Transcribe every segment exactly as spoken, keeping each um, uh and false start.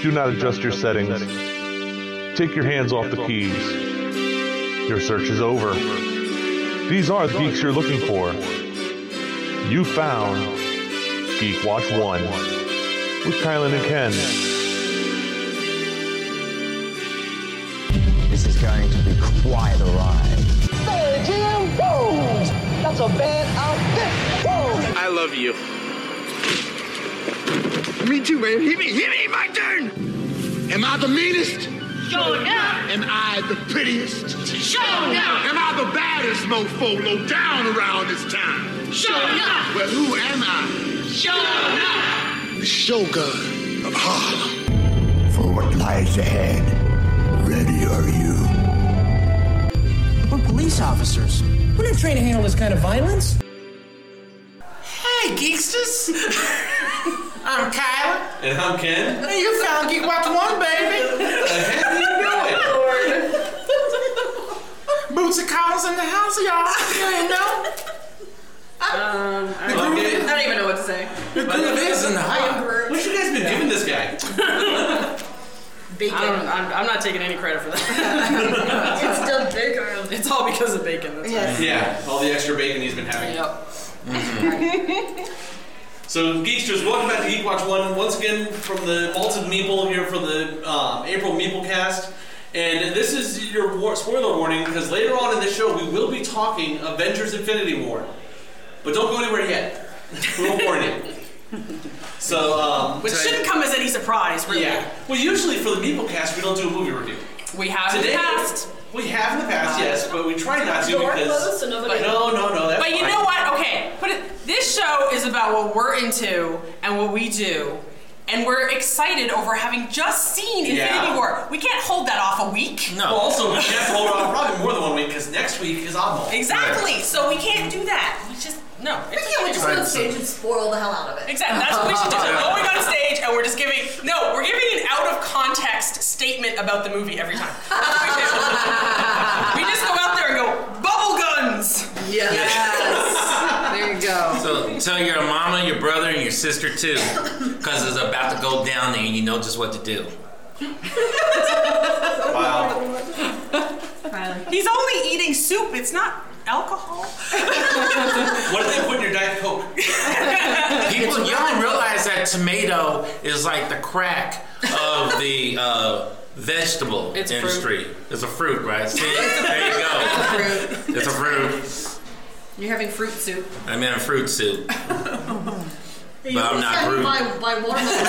do not adjust your settings. Take your hands off the keys. Your search is over. These are the geeks you're looking for. You found Geek Watch one with Kylan and Ken. This is going to be quite a ride. Hey, Jim! Whoa! That's a bad outfit! Whoa! I love you. Me too, man. Hit me, hit me, my turn! Am I the meanest? Sure enough. Am I the prettiest? Sure enough. Am I the baddest mofo low down around this town? Sure enough. Well, who am I? Sure enough. The Shogun of Harlem. For what lies ahead, ready are you? We're police officers. We're not trained to handle this kind of violence. Hey, Geeksters! I'm Kyla. And I'm Ken. And you found Geek Watch one, baby. What the heck are you doing? Boots and collars in the house, y'all. You ain't know? Um, I don't, Okay. I don't even know what to say. The groove is in the house. What you guys been giving this guy? Bacon. I don't, I'm, I'm not taking any credit for that. It's still bacon. It's all because of bacon. That's Yes. Yeah, all the extra bacon he's been having. Yep. Mm-hmm. So, Geeksters, welcome back to Geek Watch one. Once again, from the Malted Meeple here for the um, April Meeplecast. And this is your war- spoiler warning, because later on in the show, we will be talking Avengers Infinity War. But don't go anywhere yet. We'll warn you. So, um... Which today- shouldn't come as any surprise, really. Yeah. Well, usually for the Meeplecast, we don't do a movie review. We have Today, in the past. We have in the past, yes, but we try not to Door because... closed so nobody- No, no, no, that's But you fine. know what? Okay, put it. This show is about what we're into and what we do, and we're excited over having just seen Infinity Yeah. War. We can't hold that off a week. Well, also, we have to hold on probably more than one week because next week is Oddball. Exactly. So we can't do that. We just no. We can't just go on stage and spoil the hell out of it. Exactly. That's what we should do. We're going on stage and we're just giving no. We're giving an out of context statement about the movie every time. That's what we do. We just go out there and go bubble guns. Yes. yes. There you go. So tell your mama, your brother, and your sister too, because it's about to go down there and you know just what to do. Wow. He's only eating soup. It's not alcohol. What did they put in your Diet Coke? People, you don't realize that tomato is like the crack of the uh, vegetable It's a industry. Fruit. It's a fruit, right? See, there you go. It's a fruit. It's a fruit. You're having fruit soup. I'm in a fruit soup. Hey, But I'm not Groot. Buy, buy watermelon.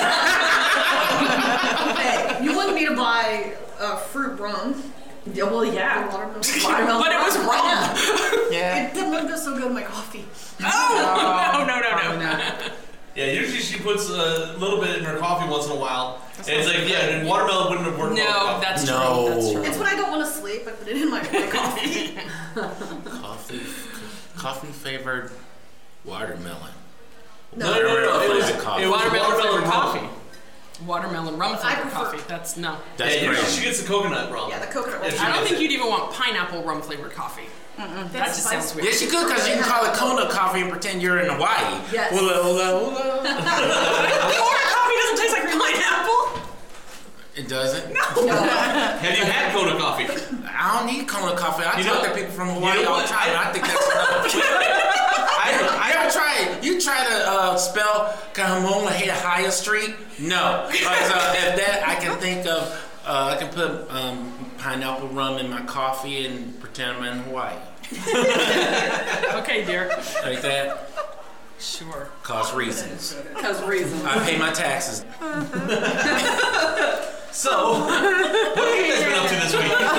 Hey, you wanted me to buy uh, fruit rum. Yeah, well, yeah. Watermelon. Watermelon. But it was rum. rum. Yeah. It didn't go so good in my coffee. Oh, no, no, no, no. Yeah, usually she puts a little bit in her coffee once in a while. And it's like, yeah, and watermelon wouldn't have worked No, well. that's true. No. That's true. It's when I don't want to sleep. I put it in my, my coffee. Coffee, coffee flavored watermelon. No, no, no, no. It was, Flavored coffee. it was Watermelon watermelon flavored coffee. coffee. Watermelon rum I flavored prefer- coffee. That's no. That's Yeah, great. usually she gets the coconut rum. Yeah, the coconut rum. If she I don't gets think it. you'd even want pineapple rum flavored coffee. Mm-mm. That just sounds weird. Yes, you could, because you can call it Kona coffee and pretend you're in Hawaii. Yes. Ula, ula, ula. The orange coffee doesn't taste like pineapple. It doesn't? No. Have you had Kona coffee? I don't need Kona coffee. I You talk know- to people from you Hawaii know all the what? time, and I- I think that's enough. I, I ever try you try to uh, spell Kahamona Haya Street? No. Because uh, if that, I can think of, uh, I can put um, pineapple rum in my coffee and pretend I'm in Hawaii. Okay, dear. Like that? Sure. Cause reasons. Because reasons. I pay my taxes. So, what have you guys been up to this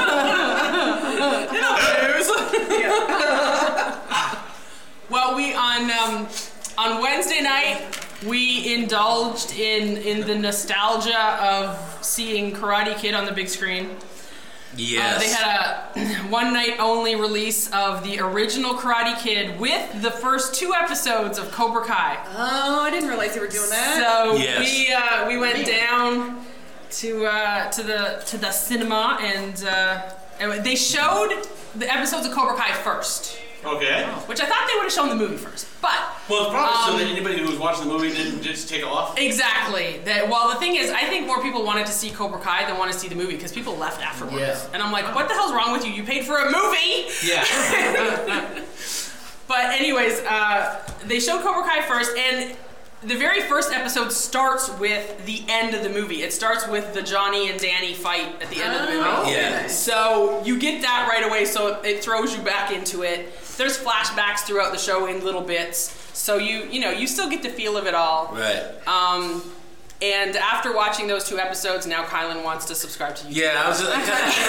week? You know, well, we on um, on Wednesday night we indulged in in the nostalgia of seeing Karate Kid on the big screen. Yes. Uh, they had a one night only release of the original Karate Kid with the first two episodes of Cobra Kai. Oh, I didn't realize you were doing that. So Yes. we uh, we went down to uh, to the to the cinema and, uh, and they showed the episodes of Cobra Kai first. Okay. Which I thought they would have shown the movie first. But Well, it's probably Um, so that anybody who was watching the movie didn't just take off. Exactly. That. Well, the thing is, I think more people wanted to see Cobra Kai than want to see the movie because people left afterwards. Yeah. And I'm like, what the hell's wrong with you? You paid for a movie. Yeah. But anyways, uh, they showed Cobra Kai first, and the very first episode starts with the end of the movie. It starts with the Johnny and Danny fight at the end of the movie. Oh, Yeah. nice. So you get that right away, so it throws you back into it. There's flashbacks throughout the show in little bits, so you you know you still get the feel of it all. Right. Um, and after watching those two episodes, now Kylan wants to subscribe to YouTube. Yeah, I was just.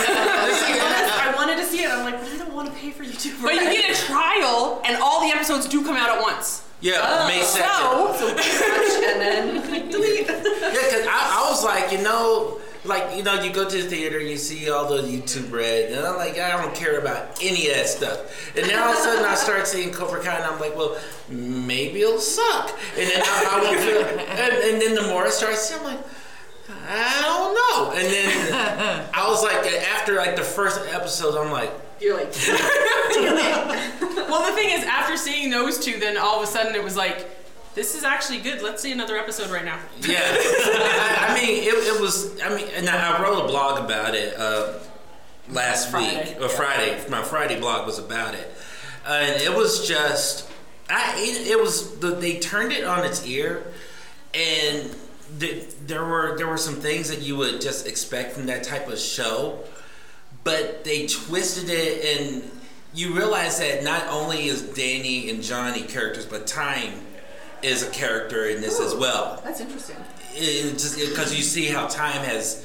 I wanted to see it. I'm like, but I don't want to pay for YouTube. But you get a trial, and all the episodes do come out at once. Yeah, May second. So, and then delete. Yeah, because I, I was like, you know, like, you know, you go to the theater and you see all the YouTube red, and I'm like, I don't care about any of that stuff. And now all of a sudden I start seeing Cobra Kai, and I'm like, well, maybe it'll suck. And then I, I won't feel, and, and then the more I start seeing, I'm like, I don't know. And then I was like, after like the first episode, I'm like, You're like, well, the thing is, after seeing those two, then all of a sudden it was like, this is actually good. Let's see another episode right now. yeah. I, I mean, it, it was, I mean, and I, I wrote a blog about it uh, last Friday. week, or Friday. My Friday blog was about it. Uh, and it was just, I, it, it was, the, they turned it on its ear, and the, there were there were some things that you would just expect from that type of show, but they twisted it, and you realize that not only is Danny and Johnny characters, but Time is a character in this Ooh, as well. That's interesting. It, just because you see how Time has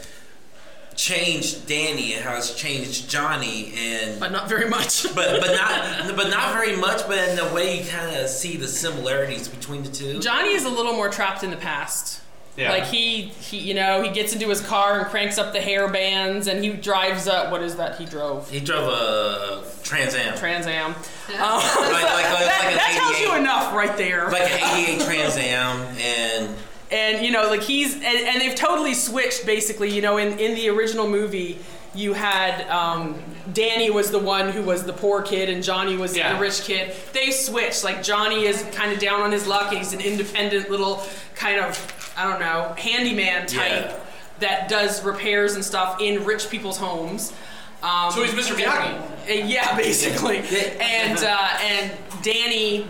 changed Danny and how it's changed Johnny, and But not very much. but but not but not very much. But in the way you kind of see the similarities between the two. Johnny is a little more trapped in the past. Yeah. Like he, he, you know, he gets into his car and cranks up the hair bands, and he drives up. What is that? He drove He drove a Trans Am, Trans Am. Um, like, like, like, that like an that tells you eighty-eight enough right there. like an eighty-eight Trans Am, and And you know, like he's and, and they've totally switched basically. You know, in in the original movie, you had um, Danny was the one who was the poor kid, and Johnny was Yeah. the rich kid. They switched. Like Johnny is kind of down on his luck, and he's an independent little kind of, I don't know, handyman type Yeah. that does repairs and stuff in rich people's homes. Um, So he's Mister Miyagi. uh, Yeah, basically. Yeah. And uh, and Danny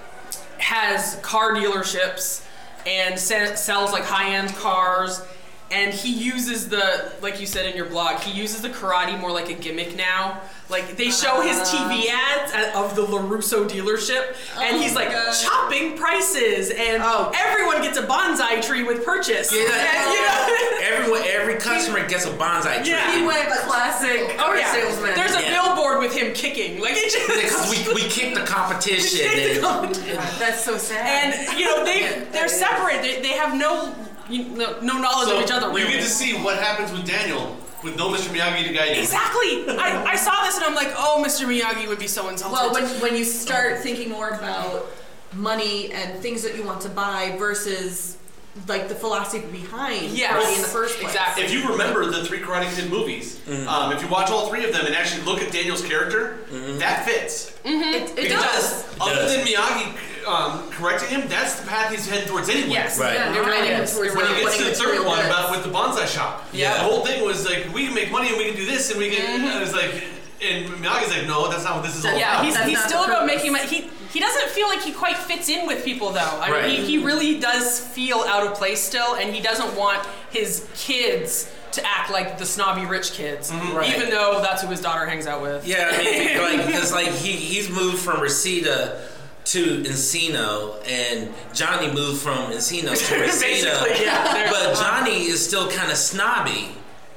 has car dealerships and se- sells like high-end cars, and he uses the, like you said in your blog, he uses the karate more like a gimmick now. Like they show his T V ads at- of the LaRusso dealership, and he's like chopping prices, and Oh. everyone gets a bonsai tree with purchase. Yeah, And, you know, everyone, every customer gets a bonsai tree. Yeah. He went classic oh car yeah, salesman. there's a Yeah. billboard with him kicking. Like it just. Because we we kicked the competition. We kicked the and- competition. That's so sad. And you know they they're separate. They, they have no you know, no knowledge So of each other. you Really. get to see what happens with Daniel with no Mister Miyagi to guide you. Exactly. I, I saw this and I'm like, oh, Mister Miyagi would be so insulted. well, when when you start thinking more about money and things that you want to buy versus like the philosophy behind Yes. karate in the first place. Exactly. If you remember the three Karate Kid movies, um, if you watch all three of them and actually look at Daniel's character, that fits. It, it Because does. other does. than Miyagi um, correcting him, that's the path he's heading towards anyway. Yes. Right. Yeah, You're you're right. right. Towards When the he gets to the winning third material one goods. about with the bonsai shop, Yeah. the whole thing was like, we can make money and we can do this and we can. Mm-hmm. And it's like, and Miyagi's like, no, that's not what this is all yeah, about. he's, That's he's not still the about purpose. making money. He he doesn't feel like he quite fits in with people though. I Right. mean, he, he really does feel out of place still, and he doesn't want his kids to act like the snobby rich kids, Right. even though that's who his daughter hangs out with. Yeah, I mean, like, because like he he's moved from Reseda to Encino, and Johnny moved from Encino to Reseda. Basically, yeah. They're- But Johnny is still kind of snobby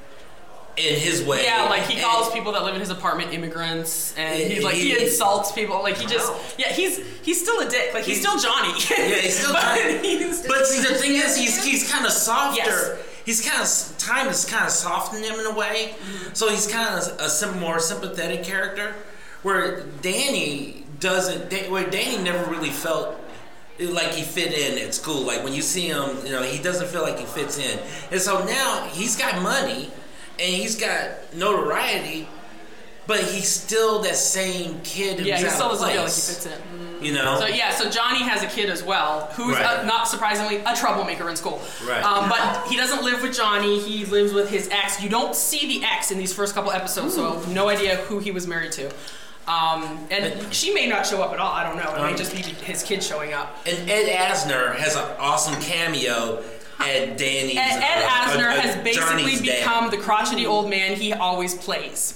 in his way. Yeah, like he And- calls people that live in his apartment immigrants, and Yeah, he's like he, he- insults people. Like he just, yeah, he's he's still a dick. Like he's, He's- still Johnny. Yeah, he's still but Johnny. he's- But see, the thing is, he's he's kind of softer. Yes. He's kind of Time has kind of softened him in a way, so he's kind of a sim- more sympathetic character. Where Danny doesn't, Da- where Danny never really felt like he fit in at school. Like when you see him, you know, he doesn't feel like he fits in. And so now he's got money and he's got notoriety, but he's still that same kid who's Yeah, he out still of doesn't feel like he place. fits in. You know? So yeah, so Johnny has a kid as well, who's Right. uh, not surprisingly a troublemaker in school. Right. Um, but he doesn't live with Johnny. He lives with his ex. You don't see the ex in these first couple episodes, so no idea who he was married to. Um, and she may not show up at all. I don't know. It may just be his kid showing up. And Ed Asner has an awesome cameo at Danny's. Ed, Ed uh, Asner uh, uh, has basically Johnny's dad. become the crotchety old man he always plays.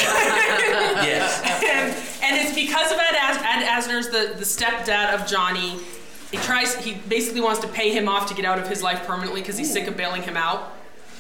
Yes. and, and it's because of Ed, As- Ed Asner's the, the stepdad of Johnny. He tries. He basically wants to pay him off to get out of his life permanently because he's sick of bailing him out.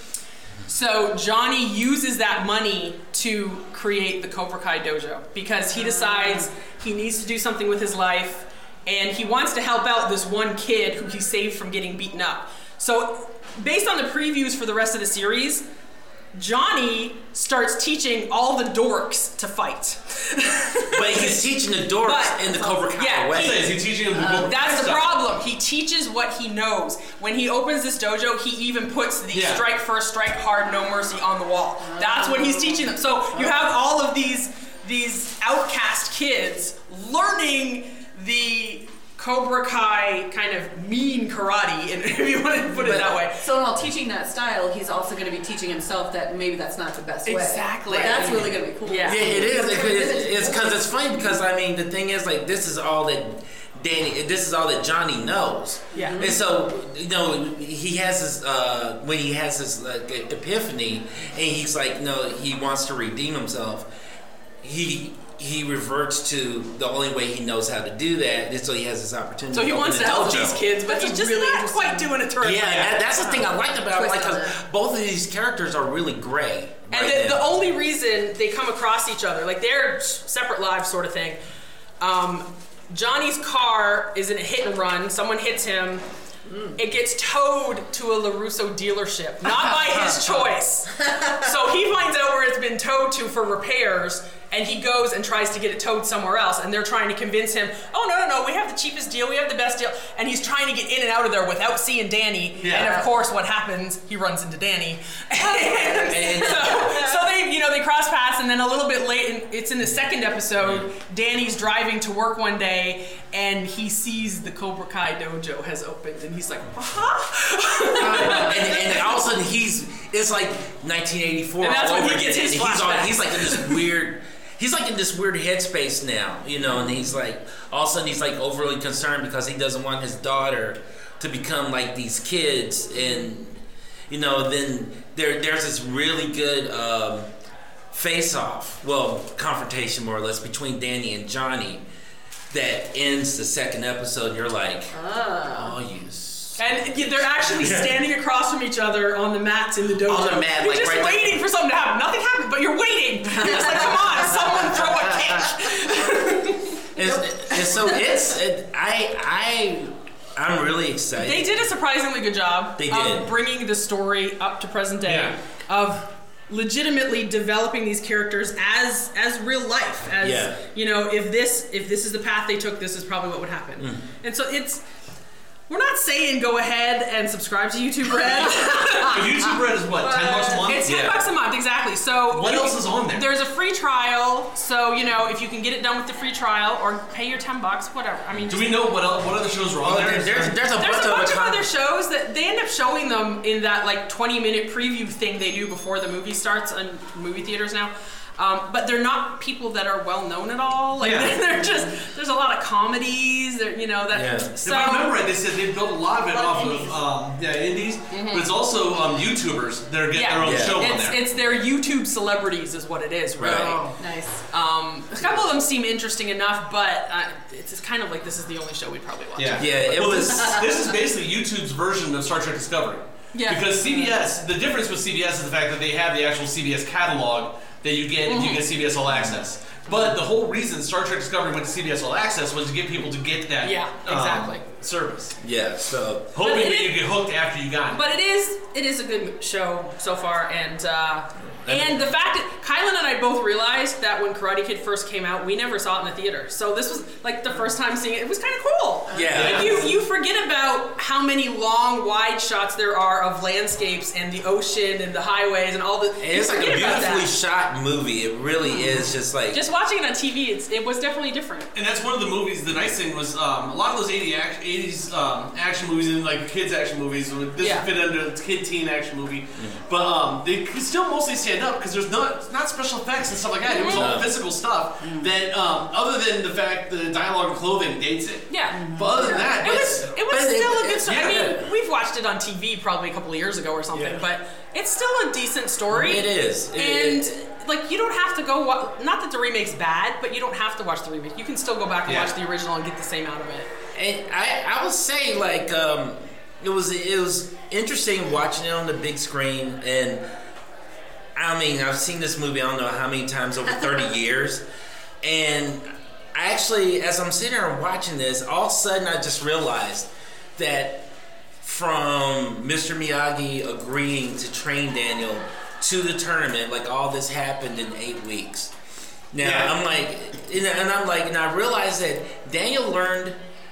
So Johnny uses that money to create the Cobra Kai dojo because he decides he needs to do something with his life, and he wants to help out this one kid who he saved from getting beaten up. So based on the previews for the rest of the series, Johnny starts teaching all the dorks to fight. But he's teaching the dorks But- in the Cobra Kai yeah, way. he- Is he teaching him the Cobra Kai That's the stuff? problem. He teaches what he knows. When he opens this dojo, he even puts the Yeah. strike first, strike hard, no mercy on the wall. That's what he's teaching them. So you have all of these these outcast kids learning the Cobra Kai kind of mean karate, if you want to put it that way. So while teaching that style, he's also going to be teaching himself that maybe that's not the best way. Exactly. That's really going to be cool. Yeah. Yeah, it is. It's because it's, it's funny because I mean the thing is like this is all that Danny. This is all that Johnny knows. Yeah. And so you know he has his uh, when he has his like, epiphany and he's like no he wants to redeem himself. He he reverts to the only way he knows how to do that, and so he has this opportunity. So he open wants a to help dojo. these kids, but he's just really not quite doing it terribly. Yeah, that, that's the thing I liked about it, Twist like on because it. both of these characters are really gray. And right the, now. the only reason they come across each other, like they're separate lives sort of thing. Um, Johnny's car is in a hit and run. Someone hits him. It gets towed to a LaRusso dealership, not by his choice. So he finds out where it's been towed to for repairs, and he goes and tries to get it towed somewhere else, and they're trying to convince him, oh, no, no, no, we have the cheapest deal, we have the best deal, and he's trying to get in and out of there without seeing Danny, Yeah. and of course what happens, he runs into Danny. And- so, so they, you know, they cross paths, and then a little bit late, and it's in the second episode, Danny's driving to work one day, and he sees the Cobra Kai dojo has opened, and he's like, huh? and, and all of a sudden he's it's like nineteen eighty-four And that's all when he over gets again. his And he's on, flashbacks. he's like in this weird he's like in this weird headspace now, you know, and he's like all of a sudden he's like overly concerned because he doesn't want his daughter to become like these kids, and you know then there there's this really good um, face off, well confrontation more or less between Danny and Johnny that ends the second episode. You're like, oh, you. And they're actually standing across from each other on the mats in the dojo. On the mat, you're like, just right waiting there. for something to happen. Nothing happened, but you're waiting. You're just like, come on, someone throw a kick. It's, it's, so it's it, I I I'm really excited. They did a surprisingly good job They of did. bringing the story up to present day, Yeah. of legitimately developing these characters as as real life. As Yeah. you know, if this if this is the path they took, this is probably what would happen. Mm. And so it's. We're not saying go ahead and subscribe to YouTube Red. YouTube Red is what, ten bucks a month? It's ten Yeah. bucks a month, exactly. So What you else can- is on there? There's a free trial, so you know if you can get it done with the free trial or pay your ten bucks, whatever. I mean, Do we know what else, what other shows are on Oh, there? there- there's there's a there's bunch a bunch of of other shows that they end up showing them in that like twenty minute preview thing they do before the movie starts on movie theaters now. Um, but they're not people that are well known at all. Like Yeah. they're just there's a lot of comedies. There, you know that. Yeah. So If I remember right, they said they built a lot of it A lot off of of indies. um, yeah indies, but it's also um, YouTubers that are getting Yeah. their own Yeah. show on it's there. it's their YouTube celebrities is what it is, really. Right. Nice. Um, a couple of them seem interesting enough, but uh, it's it's kind of like this is the only show we'd probably watch. yeah, Yeah, it well, was- This, this is basically YouTube's version of Star Trek Discovery. Yeah. Because C B S, the difference with C B S is the fact that they have the actual C B S catalog that you get if you get C B S All Access. But the whole reason Star Trek Discovery went to C B S All Access was to get people to get that Yeah, um, exactly. service. Yeah, so Hoping But it that you is- get hooked after you got it. But it is it is a good show so far, and uh, And the fact that Kylan and I both realized that when Karate Kid first came out, we never saw it in the theater. So this was like the first time seeing it. It was kind of cool. Yeah. Like you, you forget about how many long, wide shots there are of landscapes and the ocean and the highways and all the. And it's like a beautifully shot movie. It really mm-hmm. is just like. Just watching it on T V, it's, it was definitely different. And that's one of the movies. The nice thing was um, a lot of those eighties um, action movies and like kids action movies. This Yeah. would fit under a kid teen action movie, mm-hmm. but um, they could still mostly stand up because there's not not special effects and stuff like that. It was all No. physical stuff. Mm-hmm. That um, other than the fact the dialogue and clothing dates it. Yeah. But other than that, It was it's, it was but still it- a good story. yeah. I mean, we've watched it on T V probably a couple of years ago or something, Yeah. but it's still a decent story. It is. It- and it- like you don't have to go. Wa- not that the remake's bad, but you don't have to watch the remake. You can still go back and Yeah. watch the original and get the same out of it. And I, I would say like um, it was it was interesting watching it on the big screen, and I mean I've seen this movie I don't know how many times over thirty years, and I actually as I'm sitting there watching this, all of a sudden I just realized that from Mister Miyagi agreeing to train Daniel to the tournament, like all this happened in eight weeks. Now Yeah. I'm like, and I'm like, and I realized that Daniel learned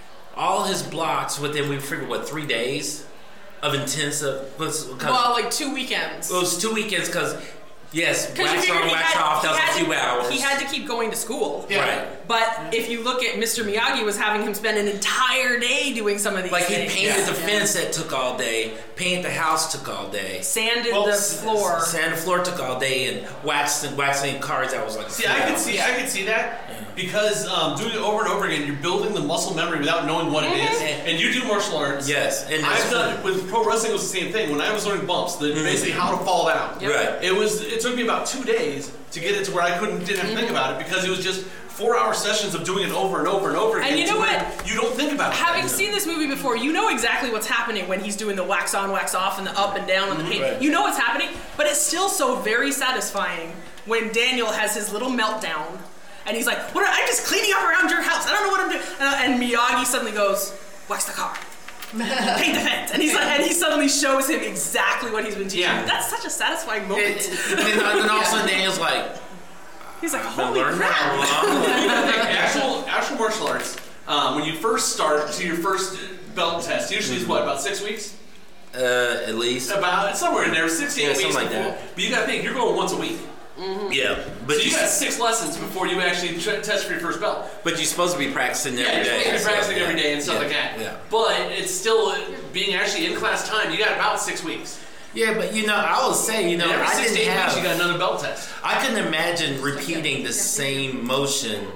all his blocks within, we figured, what, three days of intensive. Cause, Well, like two weekends. it was two weekends because, yes, 'Cause you wax figured on, he wax had- off. he That was had a few to- hours. He had to keep going to school. Yeah. Right. But if you look at Mister Miyagi, was having him spend an entire day doing some of these Like he things. painted Yeah. the fence that took all day, painted the house took all day. Sanded Well, the s- floor. Sand the floor took all day, and waxing waxing cars that was like. See, I could see, I could see that because um, doing it over and over again, you're building the muscle memory without knowing what it is. Mhm. And you do martial arts. Yes, and that's I've done it with pro wrestling. It was the same thing. When I was learning bumps, the, basically how to fall down. Yep. Right. It was. It took me about two days to get it to where I couldn't didn't have to think about it because it was just four-hour sessions of doing it over and over and over again. And you know to where what? You don't think about it. Having seen this movie before, you know exactly what's happening when he's doing the wax on, wax off, and the up and down on the paint. Right. You know what's happening, but it's still so very satisfying when Daniel has his little meltdown, and he's like, "What? Are, I'm just cleaning up around your house. I don't know what I'm doing." And, and Miyagi suddenly goes, "Wax the car, paint the fence," and he's like, and he suddenly shows him exactly what he's been teaching. Yeah. That's such a satisfying moment. It, and then, and then all of a sudden Daniel's like, He's like, been "Holy learning crap!" how long. actual actual martial arts. Um, when you first start to your first belt test, usually is what about six weeks? Uh, at least. About it's somewhere in there, six to eight Yeah, weeks something like before. that. But you got to think you're going once a week. Yeah, but So you you, got six lessons before you actually tr- test for your first belt. but you're supposed to be practicing Yeah, every you're day. supposed to be so, practicing yeah. every day and stuff Yeah, like that. Yeah. But it's still uh, being actually in class time. You got about six weeks. Yeah, but you know, I will say, you know, And every I six to didn't eight have. weeks you got another belt test. I couldn't imagine repeating the same motion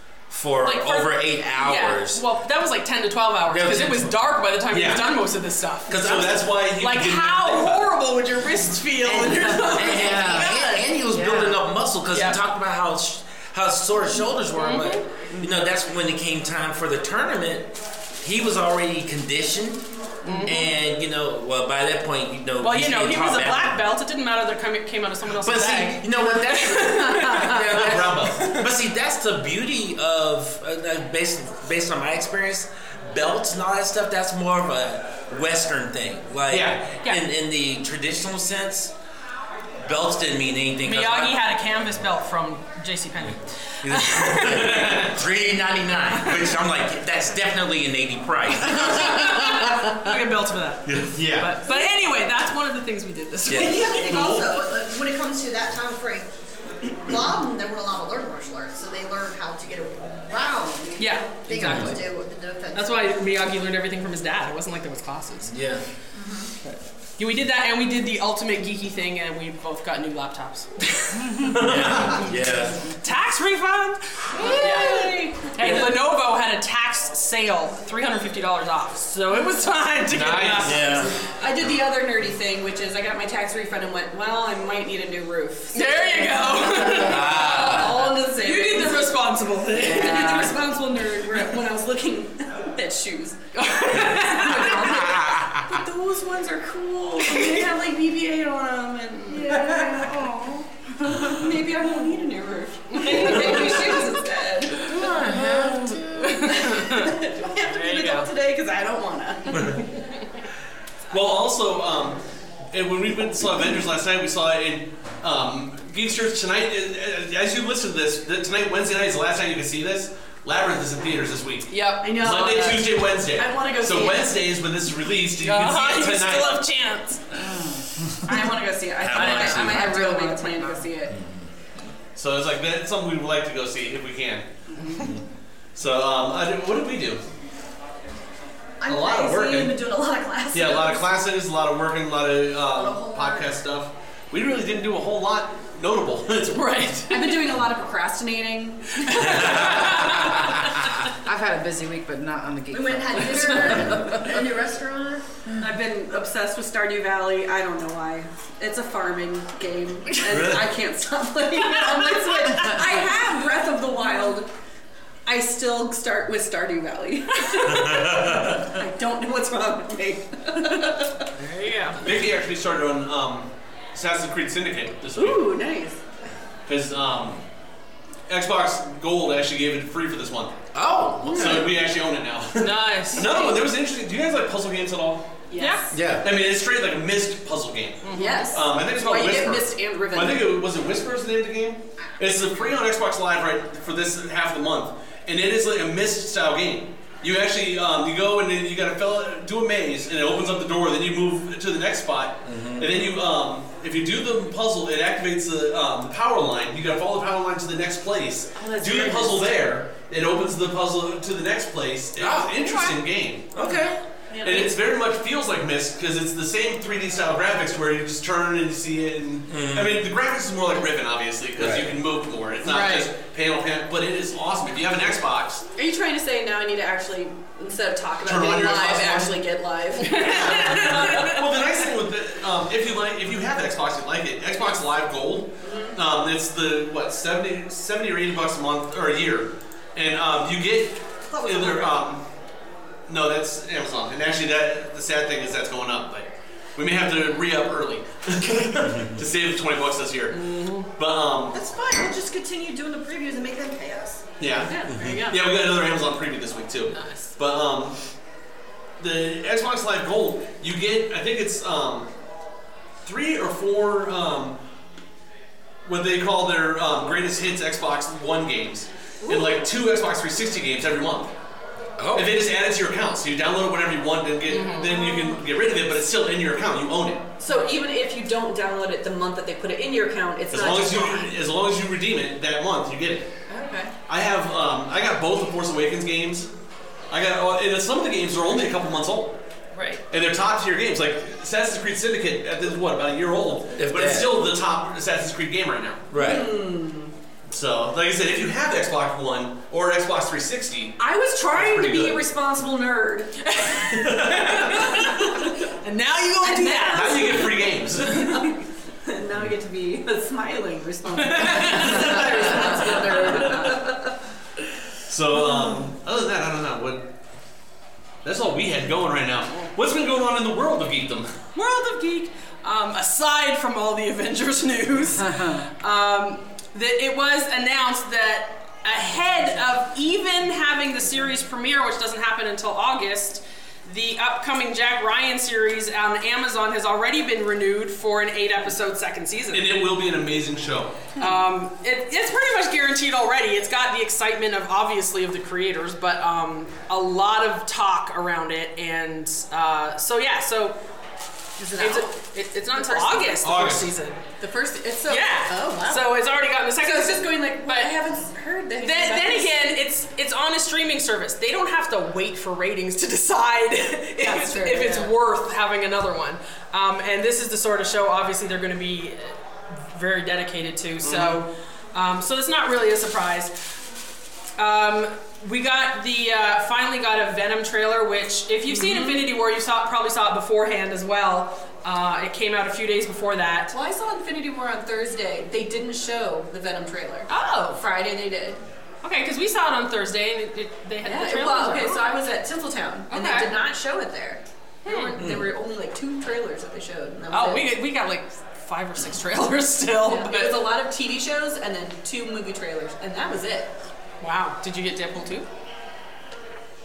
for Like, for- over eight hours. Yeah. Well, that was like ten to twelve hours Yeah, because it was dark by the time he Yeah. was done most of this stuff. Because So that's why he Like, didn't how think about it. horrible would your wrists feel? and, when you're and, and, and he was Yeah. building up muscle because Yeah. he talked about how sh- how sore his shoulders were. But Mm-hmm. you know, that's when it came time for the tournament. He was already conditioned, and you know, well, by that point, you know, Mm-hmm. Well, he's you know, being he was taught a back- black belt. It didn't matter that it came out of someone else's But see, bag. you know what? That's, yeah, that's- Brown belt. but see, that's the beauty of uh, based based on my experience, belts and all that stuff. That's more of a Western thing. Like Yeah. Yeah. In, in the traditional sense, belts didn't mean anything. 'cause Miyagi I- had a canvas belt from JCPenney. three ninety nine, which I'm like, that's definitely an eighty price. I get belts for that. Yeah. But, but anyway, that's one of the things we did this Yeah. week. And you have to think also, uh, when it comes to that time frame, a lot of them, they weren't allowed to learn martial arts, so they learned how to get around Yeah, things exactly. to do with the defense. That's why Miyagi learned everything from his dad. It wasn't like there was classes. Yeah. Yeah, we did that, and we did the ultimate geeky thing, and we both got new laptops. Yeah. Yeah. Tax refund! Yay! Hey, Lenovo had a tax sale, three hundred fifty dollars off, so it was time to get Nice. that. Yeah. I did the other nerdy thing, which is I got my tax refund and went, well, I might need a new roof. There you go! All in the same. You did the responsible thing. I did the responsible nerd where- when I was looking at shoes. But those ones are cool. They have like B B eight on them, and yeah, oh, maybe I won't need a new roof. Maybe new shoes instead. Do I have to? Do I have to be an adult today? Because I don't wanna. Well, also, um, and when we went and saw Avengers last night, we saw it in um, Geeksters tonight. As you listen to this, tonight, Wednesday night is the last time you can see this. Labyrinth is in theaters this week. Yep, I know. Monday, uh, Tuesday, Wednesday. I want to go so see it. So Wednesday is when this is released. You uh-huh, can see it tonight. You still have chance. I want to go see it. I, I, I, I might have to really make a plan to go see it. So it's like that's something we would like to go see if we can. So um, I, what did we do? I'm a lot of busy. working. I've been doing a lot of classes. Yeah, a lot of classes, a lot of working, a lot of um, podcast stuff. We really didn't do a whole lot notable. Right. I've been doing a lot of procrastinating. I've had a busy week, but not on the geek. We went and had dinner at a new restaurant. I've been obsessed with Stardew Valley. I don't know why. It's a farming game, and Really? I can't stop playing it on my Switch. I have Breath of the Wild. I still start with Stardew Valley. I don't know what's wrong with me. There you go. Vicky actually started on um, Assassin's Creed Syndicate this week. Ooh, nice. Because um, Xbox Gold actually gave it free for this month. Oh, okay. So we actually own it now. Nice. No, there was interesting. Do you guys like puzzle games at all? Yes. Yeah. I mean, it's straight like a Myst puzzle game. Yes. Um, I think it's called Why you Whisper. get Myst and Riven. I think it was it Whisper's the name of the game. It's free on Xbox Live right for this half the month, and it is like a Myst style game. You actually um, you go and then you gotta fill it, do a maze, and it opens up the door. Then you move to the next spot, Mm-hmm. and then you um, if you do the puzzle, it activates the, um, the power line. You gotta follow the power line to the next place. Oh, that's do the very puzzle nice. there. It opens the puzzle to the next place. It's Oh, an interesting game. Okay. And it's very much feels like Myst because it's the same three D style graphics where you just turn and you see it. And I mean, the graphics is more like Riven, obviously, because Right. you can move more. It's not Right. just panel panel, but it is awesome. If you have an Xbox, Are you trying to say now I need to actually, instead of talk about Turn on getting your live, Xbox One? actually get live? well, the nice thing with it, um, if you like, if you have Xbox, you like it. Xbox Live Gold, um, it's the what seventy, seventy or eighty bucks a month or a year, and um, you get either. Um, no, that's Amazon, and actually, that the sad thing is that's going up. But we may have to re-up early to save twenty bucks this year. But um, That's fine. We'll just continue doing the previews and make them pay us. yeah. Yeah, there you go. Yeah, we got another Amazon preview this week too. Nice. But um, the Xbox Live Gold, you get I think it's um, three or four um, what they call their um, greatest hits Xbox One games, and like two Xbox three sixty games every month. Oh. And they just add it to your account, so you download it whenever you want, and get then you can get rid of it, but it's still in your account. You own it. So even if you don't download it the month that they put it in your account, it's As not long as just you gone. as long as you redeem it that month, you get it. Okay. I have um, I got both the Force Awakens games. I got uh, and some of the games are only a couple months old, Right. and they're top tier games. Like Assassin's Creed Syndicate, at this what about a year old, If but it's that. still the top Assassin's Creed game right now. Right. So, like I said, if you have Xbox One or Xbox three sixty, I was trying to pretty be good. a responsible nerd. And now you go do that. how do you get free games? And now I get to be a smiling responsible, responsible nerd. So, um, other than that, I don't know what. That's all we had going right now. What's been going on in the world of geekdom? World of Geek. Um, aside from all the Avengers news, um, that it was announced that ahead of even having the series premiere, which doesn't happen until August, the upcoming Jack Ryan series on Amazon has already been renewed for an eight-episode second season. And it will be an amazing show. Um, it, it's pretty much guaranteed already. It's got the excitement of obviously of the creators, but um, a lot of talk around it, and uh, so yeah, so. Is it It's, out? a, it, it's not The until first August, the August. first season. The first, it's so. Yeah. Oh wow. So it's already gotten the second. So it's just going like, But I haven't heard that. then, then again, it's it's on a streaming service. They don't have to wait for ratings to decide if, That's it's, fair, if it's yeah. worth having another one. Um, and this is the sort of show, obviously, they're going to be very dedicated to. So, um, so it's not really a surprise. Um, we got the uh, finally got a Venom trailer, which if you've seen Infinity War, you saw probably saw it beforehand as well. Uh, it came out a few days before that. Well, I saw Infinity War on Thursday. They didn't show the Venom trailer. Oh, Friday they did. okay, because we saw it on Thursday and it, it, they had Yeah, the trailer. well, okay, so I was at Tinseltown and Okay. they did not show it there. There, were, there were only like two trailers that they showed. And that was Oh, it. we we got like five or six trailers still. Yeah, but- it was a lot of T V shows and then two movie trailers, and that was it. Wow, did you get Deadpool two?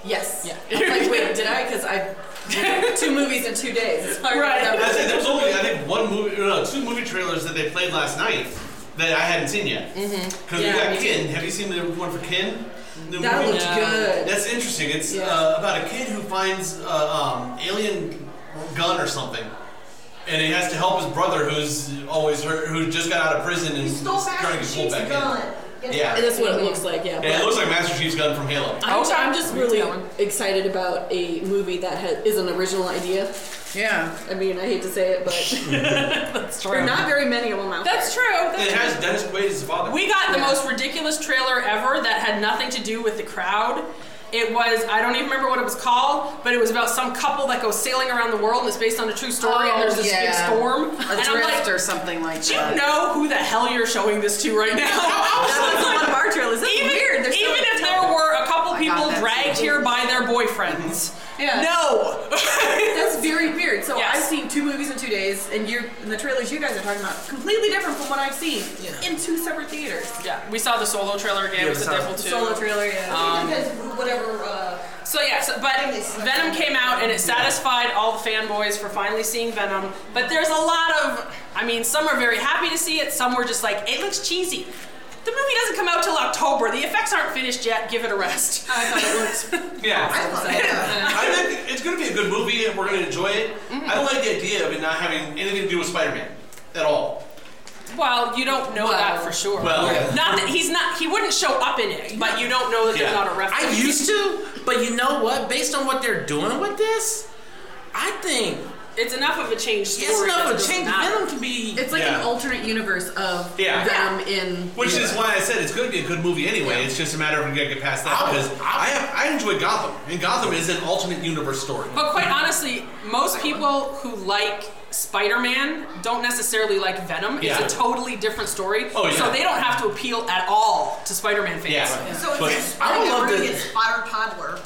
Yes. Yeah. I was like, wait, did I? Because I two movies in two days. It's hard Right. to remember. I think there was only I think one movie, no, two movie trailers that they played last night that I hadn't seen yet. Because Mm-hmm. we Yeah, got me Kin. Have you seen the one for Kin? The That movie? looked Yeah. good. That's interesting. It's Yeah. uh, about a kid who finds uh, um, alien gun or something, and he has to help his brother, who's always hurt, who just got out of prison and You is stole trying to Master get pulled Chief's back gun. in. Get Yeah. And that's what it looks like, yeah. And it looks like Master Chief's gun from Halo. I'm, Okay. I'm just Me really too. excited about a movie that has, is an original idea. Yeah. I mean, I hate to say it, but That's there are not very many of them out That's there. true. That's It true. has Dennis Quaid as the father. We got the Yeah. most ridiculous trailer ever that had nothing to do with the crowd. It was, I don't even remember what it was called, but it was about some couple that goes sailing around the world and it's based on a true story and there's this big yeah. storm. A and I'm drift like, or something like do you that. know who the hell you're showing this to right now? That was one of our trailers. That's even weird. They're so even if intelligent. there were a couple I got people that dragged too. here by their boyfriends. Yeah. No. That's very weird. So Yes. I've seen two movies in two days, and you're and the trailers you guys are talking about completely different from what I've seen Yeah. in two separate theaters. Yeah, we saw the Solo trailer again. Yeah, with we the saw Devil the too. Solo trailer, yeah. Um, Because whatever. Uh, So yeah, so, but Venom came out and it satisfied all the fanboys for finally seeing Venom. But there's a lot of, I mean, some are very happy to see it. Some were just like, it looks cheesy. The movie doesn't come out till October. The effects aren't finished yet. Give it a rest. I thought it looked. Yeah. I love it. I think it's going to be a good movie and we're going to enjoy it. Mm-hmm. I don't like the idea of it not having anything to do with Spider-Man at all. Well, you don't know Well, that for sure. well, yeah. Not that he's not. He wouldn't show up in it, but you don't know that there's Yeah. not a reference. I used to, but you know what? Based on what they're doing with this, I think It's enough of a change story. it's enough that it of a doesn't change. matter. Venom can be. It's like Yeah. an alternate universe of Yeah. Venom in. Which is why I said it's going to be a good movie anyway. It's just a matter of we got to get past that I'll- because I'll- I have, I enjoy Gotham, and Gotham is an alternate universe story. But quite honestly, most people who like Spider-Man don't necessarily like Venom. Yeah. It's a totally different story. Oh, yeah. So they don't have to appeal at all to Spider-Man fans. Yeah. So it's But just I would love like a to- really inspired toddler.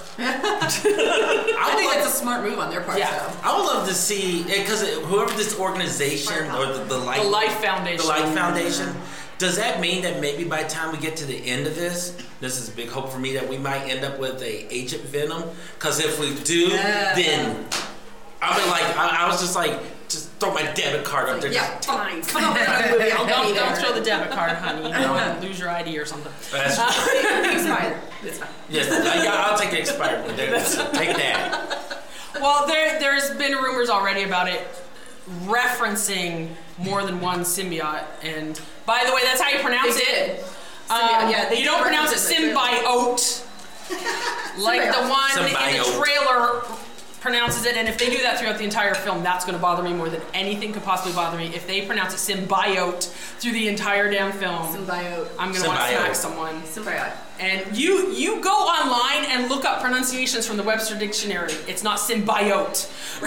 I think that's a smart move on their part. Yeah. though. I would love to see because whoever this organization or the, the Life The Life Foundation. the Life Foundation. Does that mean that maybe by the time we get to the end of this, this is a big hope for me that we might end up with a Agent Venom? Because if we do, Yeah. then I mean, like I, I was just like, just throw my debit card up there. Yeah, Just, fine. Come on, movie. I'll Don't, be there. don't throw the debit card, honey. Don't lose your I D or something. that's, It's fine. It's fine. yes, yeah, I'll take the expired one. There, take that. Well, there, there's been rumors already about it referencing more than one symbiote. And by the way, that's how you pronounce They it. did. Um, Symbiote, yeah, they you did don't pronounce it reference it in the symbiote. Like the one in the Symbiote. trailer pronounces it, and if they do that throughout the entire film, that's going to bother me more than anything could possibly bother me. If they pronounce it symbiote through the entire damn film, Symbiote. I'm going to want to Symbiote. smack someone. Symbiote. And you you go online and look up pronunciations from the Webster Dictionary. It's not symbiote.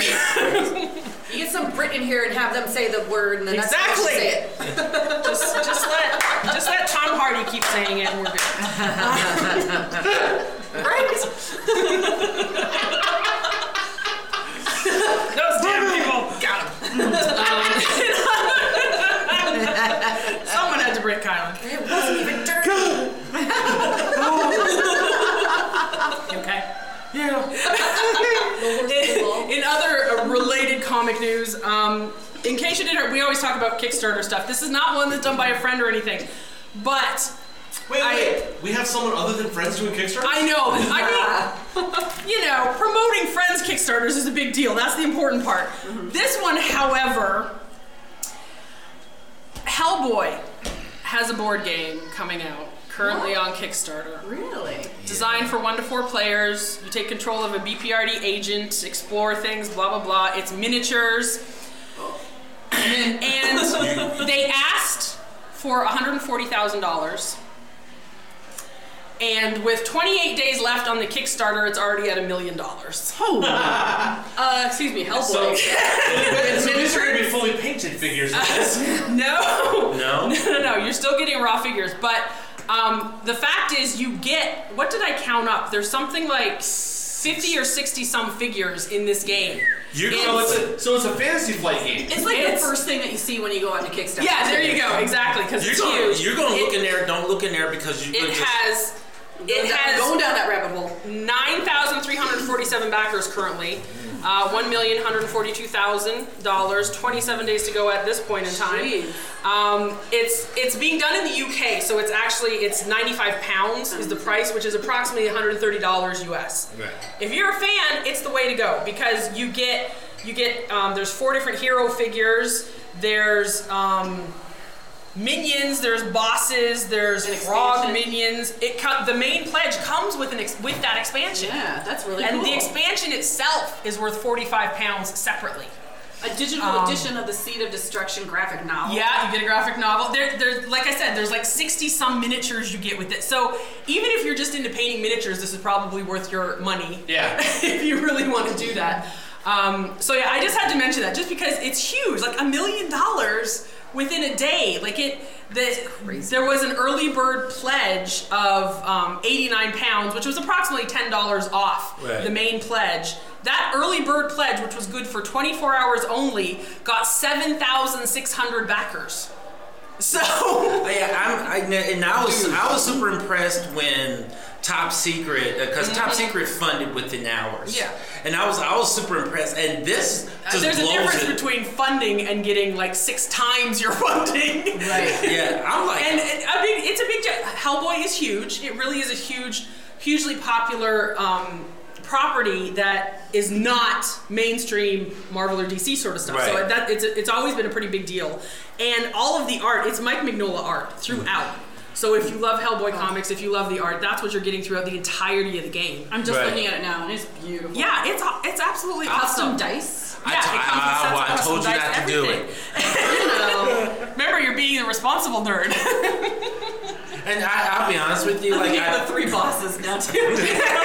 You get some Brit in here and have them say the word, and then that's how you Exactly. say it. just just let just let Tom Hardy keep saying it, and we're good. Right? Those damn people got him. Someone had to break Kylan. It wasn't even dirty. You okay? Yeah. in, in other uh, related comic news, um, in case you didn't, we always talk about Kickstarter stuff. This is not one that's done by a friend or anything, but Wait, I- wait. We have someone other than friends doing Kickstarter? I know. I mean, you know, promoting friends Kickstarters is a big deal. That's the important part. This one, however, Hellboy has a board game coming out currently on Kickstarter. Really? Designed for one to four players. You take control of a B P R D agent, explore things, blah, blah, blah. It's miniatures. And they asked for one hundred forty thousand dollars. And with twenty-eight days left on the Kickstarter, it's already at a million dollars. Oh. uh, excuse me, Hellboy. So, so these are going to be fully painted figures. No. No? No, no, no. You're still getting raw figures. But um, the fact is, you get, what did I count up? There's something like fifty or sixty some figures in this game. You're so, it's a, so it's a fantasy flight game. It's like It's- the first thing that you see when you go onto Kickstarter. Yeah, there you go. Exactly, because You're it's gonna, huge. you're gonna It- look in there. Don't look in there because you It could just. has It has going down that rabbit hole. nine thousand three hundred forty-seven backers currently. Uh, one million one hundred forty-two thousand dollars. twenty-seven days to go at this point in time. Um, it's it's being done in the U K, so it's actually it's ninety-five pounds is the price, which is approximately one hundred thirty dollars U S. Right. If you're a fan, it's the way to go because you get you get um, there's four different hero figures. There's um, minions, there's bosses, there's frog minions. It com- the main pledge comes with an ex- with that expansion. Yeah, that's really and cool. And the expansion itself is worth forty-five pounds separately. A digital Um, edition of the Seed of Destruction graphic novel. Yeah, you get a graphic novel. There, there, like I said, there's like sixty some miniatures you get with it. So even if you're just into painting miniatures, this is probably worth your money. Yeah. If you really want to do that. Um, so yeah, I just had to mention that just because it's huge, like a million dollars within a day. Like it, the, there was an early bird pledge of um, eighty-nine pounds, which was approximately ten dollars off Right. the main pledge. That early bird pledge, which was good for twenty-four hours only, got seven thousand six hundred backers. So yeah, I'm, I, and I was I was super impressed when Top Secret, because uh, Top Secret funded within hours. Yeah. And I was I was super impressed. And this just there's a blows difference it. between funding and getting like six times your funding. Right. Yeah, I'm like, and it, I mean, it's a big. Hellboy is huge. It really is a huge, hugely popular um, property that is not mainstream Marvel or D C sort of stuff. So Right. that it's a, it's always been a pretty big deal. And all of the art, it's Mike Mignola art throughout. So if you love Hellboy comics, if you love the art, that's what you're getting throughout the entirety of the game. I'm just Right. looking at it now, and it's beautiful. Yeah, it's it's absolutely Custom awesome. dice. I Yeah, t- it comes with I- sets I- of I custom told you dice, not to do everything. You know. Remember, you're being a responsible nerd. and I, I'll be honest with you, I'm like looking at I, the three bosses now too.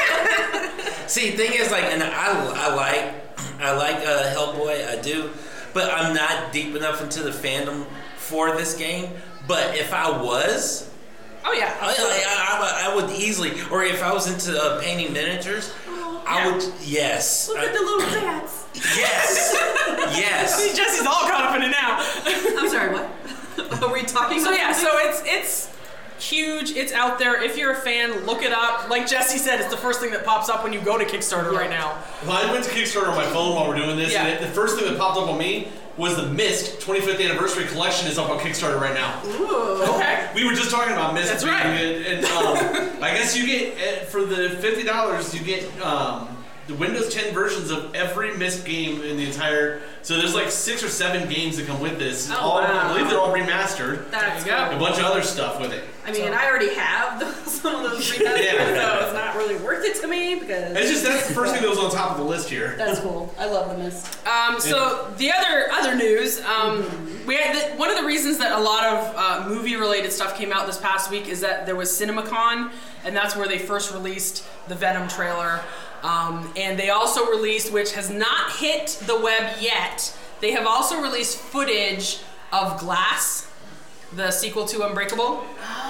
see, thing is, like, and I, I like I like uh, Hellboy, I do, but I'm not deep enough into the fandom for this game. But if I was, Oh yeah. I, I, I, I would easily, or if I was into uh, painting miniatures, I Yeah. would, yes. Look I- at the little cats. Yes. Yes. Jesse's all caught up in it now. I'm sorry, what? Are we talking So about yeah, so something? it's it's huge. It's out there. If you're a fan, look it up. Like Jesse said, it's the first thing that pops up when you go to Kickstarter right now. Well, I went to Kickstarter on my phone while we're doing this, Yeah. and it, the first thing that popped up on me was the Myst twenty-fifth Anniversary Collection is up on Kickstarter right now. Ooh. Okay. We were just talking about Myst. That's being right. good, and um, I guess you get, uh, for the fifty dollars, you get um, the Windows ten versions of every Myst game in the entire... So there's like six or seven games that come with this. Oh, all, wow. I believe they're all remastered. That's There you go. A bunch of other stuff with it. I mean, I already have those, some of those remasters, Yeah. so it's not really worth it to me because It's just, that's the first thing that was on top of the list here. that's cool. I love the Mist. Um, so the other other news, um, we had the, one of the reasons that a lot of uh, movie related stuff came out this past week is that there was CinemaCon, and that's where they first released the Venom trailer. Um, and they also released, which has not hit the web yet, they have also released footage of Glass, the sequel to Unbreakable.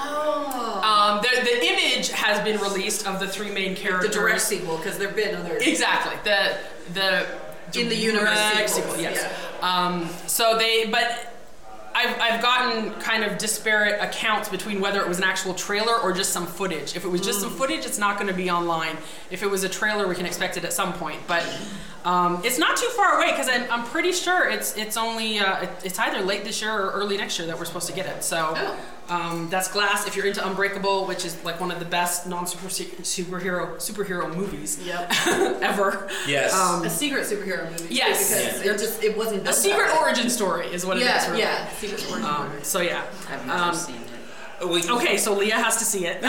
Oh. Um, the, the image has been released of the three main The characters. direct sequel, because there've been other. Exactly. The the In the universe direct sequels, sequel, yes. yeah. Um, so they, but I've I've gotten kind of disparate accounts between whether it was an actual trailer or just some footage. If it was just some footage, it's not going to be online. If it was a trailer, we can expect it at some point. But um, it's not too far away because I'm, I'm pretty sure it's it's only uh, it, it's either late this year or early next year that we're supposed to get it. So. Oh. Um, that's Glass. If you're into Unbreakable, which is like one of the best non-super superhero superhero movies Yep. ever. Yes. Um, A secret superhero movie. too, Yes. Because Yeah. it just it wasn't a built secret that way. origin story is what it is. Yeah, really. yeah. Secret origin. Um, so yeah. I've never Um, seen it. We- Okay, so Leah has to see it.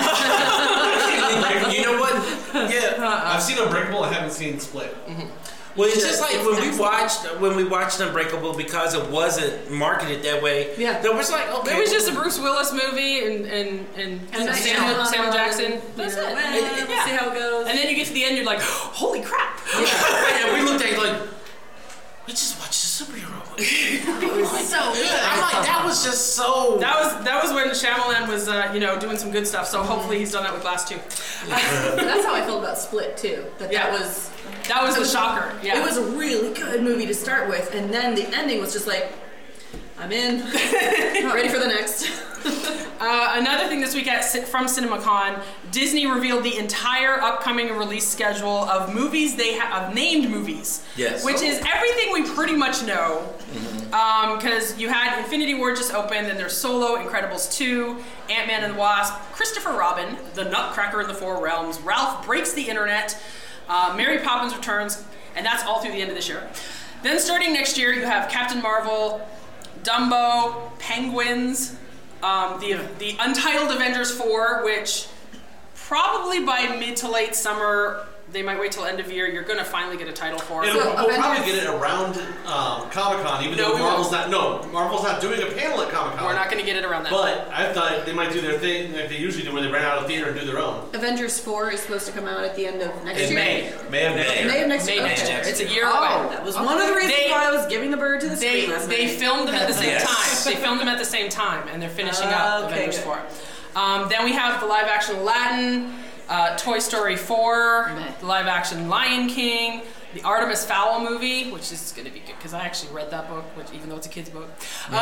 You know what? Yeah. I've seen Unbreakable, I haven't seen Split. Well, it's just like when we watched when we watched Unbreakable, because it wasn't marketed that way. Yeah. There was like, okay, It was just a Bruce Willis movie and and and, And Samuel, then- Samuel Jackson. That's You know, it. well, And- we'll see how it goes. And then you get to the end, you're like, holy crap! and we looked at it like, we just watched a superhero movie. It was so good. I'm like, that was just so. That was that was when Shyamalan was uh, you know doing some good stuff. So hopefully he's done that with Glass too. That's how I feel about Split too. That Yeah. that was That was it the was- shocker. Yeah. It was a really good movie to start with, and then the ending was just like, I'm in. Ready for the next. Uh, another thing this week at from CinemaCon, Disney revealed the entire upcoming release schedule of movies they have, of named movies. Yes. Which is everything we pretty much know. Because Mm-hmm. um, you had Infinity War just opened, then there's Solo, Incredibles two, Ant-Man and the Wasp, Christopher Robin, The Nutcracker in the Four Realms, Ralph Breaks the Internet, uh, Mary Poppins Returns, and that's all through the end of this year. Then starting next year, you have Captain Marvel, Dumbo, Penguins, um, the the Untitled Avengers four, which probably by mid to late summer, they might wait till end of year, you're going to finally get a title for it. It'll, we'll Avengers... probably get it around um, Comic-Con, even no, though Marvel's not. No, Marvel's not doing a panel at Comic-Con. We're not going to get it around that. But I thought they might do their thing like they usually do, where they rent out a theater and do their own. Avengers four is supposed to come out at the end of next In year. May. May of next year. May of next May year. next Okay. year. It's a year oh, away. That was Okay. one of the reasons They- why I was giving the bird to the They, screen last they night. filmed them at the same Yes. time. They filmed them at the same time, and they're finishing Uh, up okay, Avengers good. four. Um, then we have the live-action Aladdin, uh, Toy Story four, Meh. the live-action Lion King, the Artemis Fowl movie, which is going to be good because I actually read that book, which even though it's a kid's book. Uh,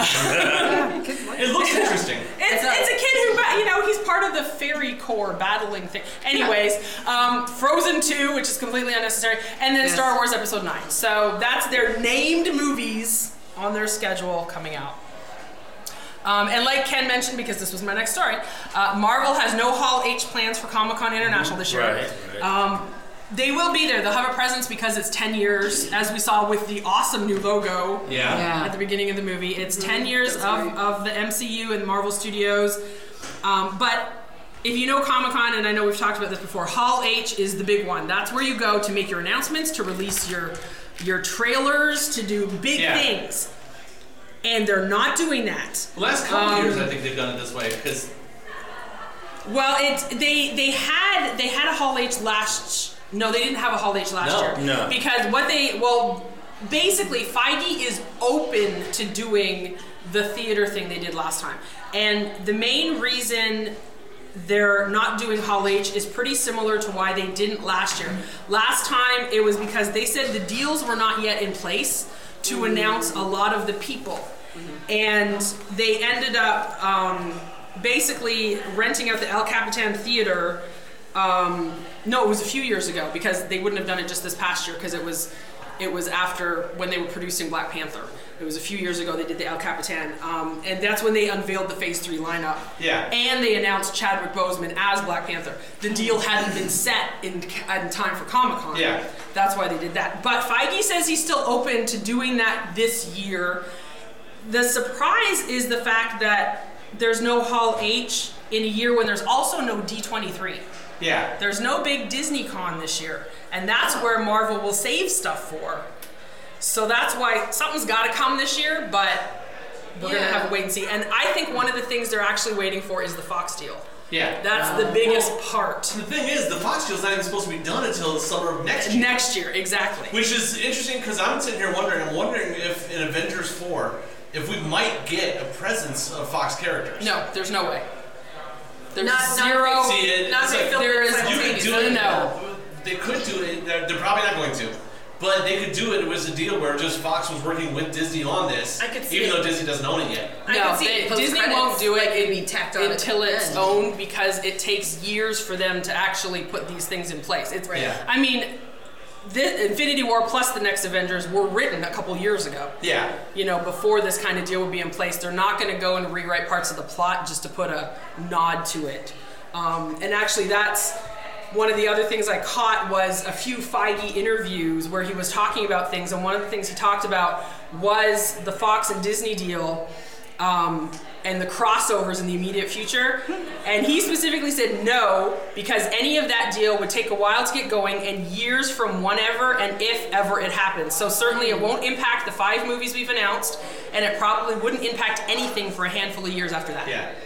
It looks interesting. It's, it's a kid who, ba- you know, he's part of the fairy corps battling thing. Anyways, um, Frozen two, which is completely unnecessary, and then Yes. Star Wars Episode nine. So that's their named movies on their schedule coming out. Um, and like Ken mentioned, because this was my next story, uh, Marvel has no Hall H plans for Comic-Con International this year. Right, right. Um, they will be there. They'll have a presence because it's ten years, as we saw with the awesome new logo Yeah. Yeah. at the beginning of the movie. It's ten years That's of, great. of the M C U and Marvel Studios. Um, but if you know Comic-Con, and I know we've talked about this before, Hall H is the big one. That's where you go to make your announcements, to release your your trailers, to do big Yeah. things. And they're not doing that. The last couple Um, years, I think they've done it this way because Well, it they they had they had a Hall H last. No, they didn't have a Hall H last No, year. no. Because what they well, basically Feige is open to doing the theater thing they did last time, and the main reason they're not doing Hall H is pretty similar to why they didn't last year. Last time it was because they said the deals were not yet in place to announce a lot of the people, and they ended up um, basically renting out the El Capitan Theater. Um, no, it was a few years ago because they wouldn't have done it just this past year because it was it was after when they were producing Black Panther. It was a few years ago they did the El Capitan, um, and that's when they unveiled the Phase three lineup. Yeah. And they announced Chadwick Boseman as Black Panther. The deal hadn't been set in, in time for Comic-Con. Yeah. That's why they did that. But Feige says he's still open to doing that this year. The surprise is the fact that there's no Hall H in a year when there's also no D twenty-three. yeah. There's no big Disney Con this year, and that's where Marvel will save stuff for. So that's why something's got to come this year, but we're going to Yeah. have to wait and see. And I think one of the things they're actually waiting for is the Fox deal. Yeah. That's the biggest Well, part. The thing is, the Fox deal's not even supposed to be done until the summer of next year. Next year, exactly. Which is interesting because I'm sitting here wondering, I'm wondering if in Avengers four, if we might get a presence of Fox characters. No, there's no way. There's Not- not zero. if See, it, Not it's if they like, film there it is- you could simultaneously. do it. No. They could do it. They're, they're probably not going to. But they could do it. It was a deal where just Fox was working with Disney on this, I could see even it. though Disney doesn't own it yet. I No, could see they- it post Disney credits, won't do it like it'd be tacked on until at the it's end. owned because it takes years for them to actually put these things in place. It's, Yeah. I mean, the Infinity War plus the next Avengers were written a couple years ago. Yeah. You know, before this kind of deal would be in place. They're not going to go and rewrite parts of the plot just to put a nod to it. Um, and actually, that's one of the other things I caught was a few Feige interviews where he was talking about things, and one of the things he talked about was the Fox and Disney deal um, and the crossovers in the immediate future. And he specifically said no, because any of that deal would take a while to get going and years from whenever and if ever it happens. So certainly it won't impact the five movies we've announced, and it probably wouldn't impact anything for a handful of years after that. Yeah.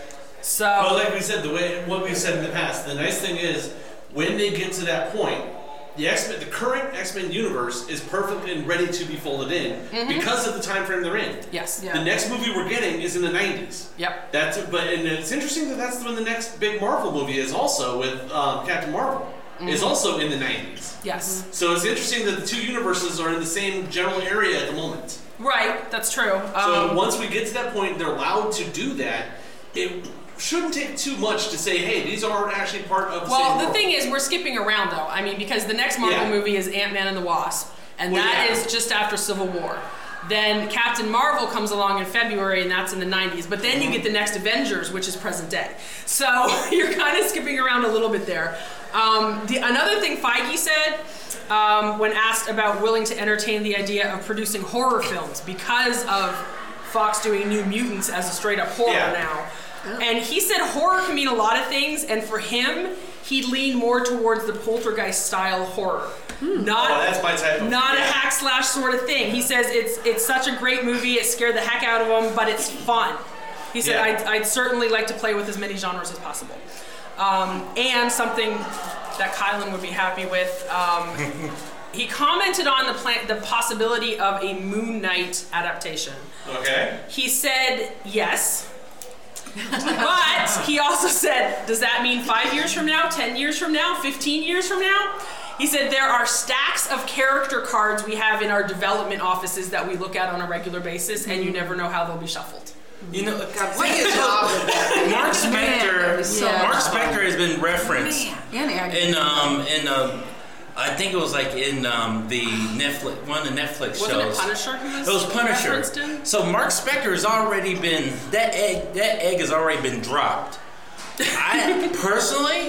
So, Well, like we said, the way what we've said in the past, the nice thing is when they get to that point, the X-Men, the current X-Men universe is perfect and ready to be folded in Mhm. because of the time frame they're in. yes. The next movie we're getting is in the nineties. Yep. That's but and it's interesting that that's when the next big Marvel movie is also with um, Captain Marvel is Mhm. also in the nineties. Yes. So it's interesting that the two universes are in the same general area at the moment. Right, that's true. So Um, once we get to that point, they're allowed to do that. It shouldn't take too much to say, hey, these aren't actually part of the well, same the world. thing is, we're skipping around though. I mean, because the next Marvel Yeah. movie is Ant-Man and the Wasp, and Well, that yeah. is just after Civil War. Then Captain Marvel comes along in February, and that's in the nineties. But then you get the next Avengers, which is present day. So you're kind of skipping around a little bit there. Um, the, another thing Feige said um, when asked about willing to entertain the idea of producing horror films because of Fox doing New Mutants as a straight up horror Yeah. now. And he said horror can mean a lot of things, and for him, he'd lean more towards the Poltergeist style horror. Not, Oh, that's my type of- not yeah. a hack slash sort of thing. He says it's it's such a great movie, it scared the heck out of him, but it's fun. He said, Yeah. I'd, I'd certainly like to play with as many genres as possible. Um, and something that Kylan would be happy with, um, he commented on the plan- the possibility of a Moon Knight adaptation. Okay. He said yes. But he also said, does that mean five years from now, ten years from now, fifteen years from now? He said there are stacks of character cards we have in our development offices that we look at on a regular basis, and you never know how they'll be shuffled. You know, God, what is job with that? Mark Man, Spector. so Mark much Spector has been referenced Man, and in um in um I think it was like in um the Netflix one of the Netflix Wasn't shows. it Punisher he was It was Punisher. referenced in? So Mark Spector has already been that egg. That egg has already been dropped. I personally,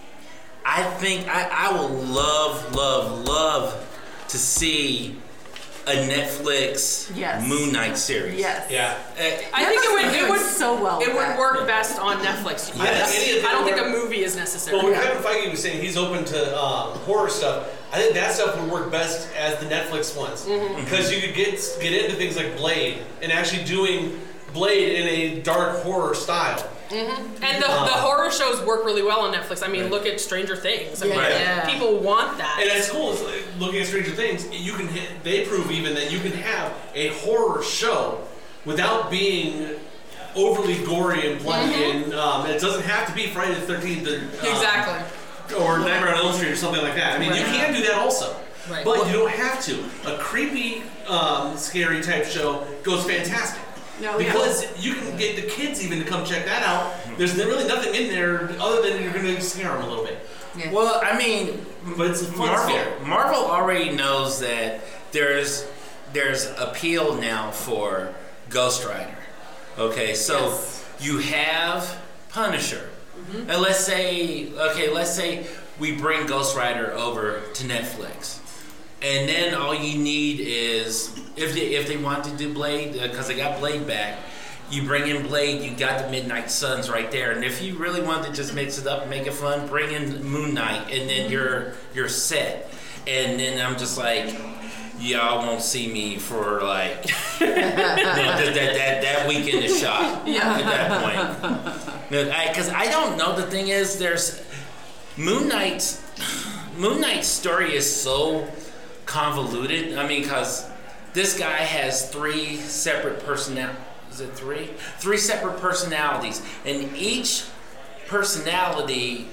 I think I, I will love, love, love to see a Netflix Yes. Moon Knight series. Yes. Yeah. Uh, I think it would, it doing would so well It with would that. work best on Netflix. I think any of I don't them think a work- movie is necessary. Well, when Kevin Feige was saying he's open to um, horror stuff, I think that stuff would work best as the Netflix ones because you could get get into things like Blade and actually doing Blade in a dark horror style. Mm-hmm. And the, Um, the horror shows work really well on Netflix. I mean, look at Stranger Things. I mean, Right. Yeah. people want that. And it's cool. Is like, looking at Stranger Things, you can hit, they prove even that you can have a horror show without being overly gory and bloody, Mm-hmm. and um, it doesn't have to be Friday the thirteenth or, um, Exactly. or Nightmare on Elm Street or something like that. I mean, you Right. can do that also, Right. but you don't have to. A creepy, um, scary type show goes fantastic. No, Because you can get the kids even to come check that out. There's really nothing in there other than you're going to scare them a little bit. Yeah. Well, I mean, But it's a fun Marvel, scare. Marvel already knows that there's there's appeal now for Ghost Rider. Okay, so Yes. you have Punisher, Mm-hmm. and let's say okay, let's say we bring Ghost Rider over to Netflix, and then all you need is if they, if they want to do Blade because they got Blade back. You bring in Blade, you got the Midnight Suns right there, and if you really want to just mix it up and make it fun, bring in Moon Knight, and then you're you're set. And then I'm just like, y'all won't see me for like you know, that, that that that week in the shop. Yeah. At that point, because I, I don't know. The thing is, there's Moon Knight's Moon Knight's story is so convoluted. I mean, because this guy has three separate personalities. Is it three? Three separate personalities, and each personality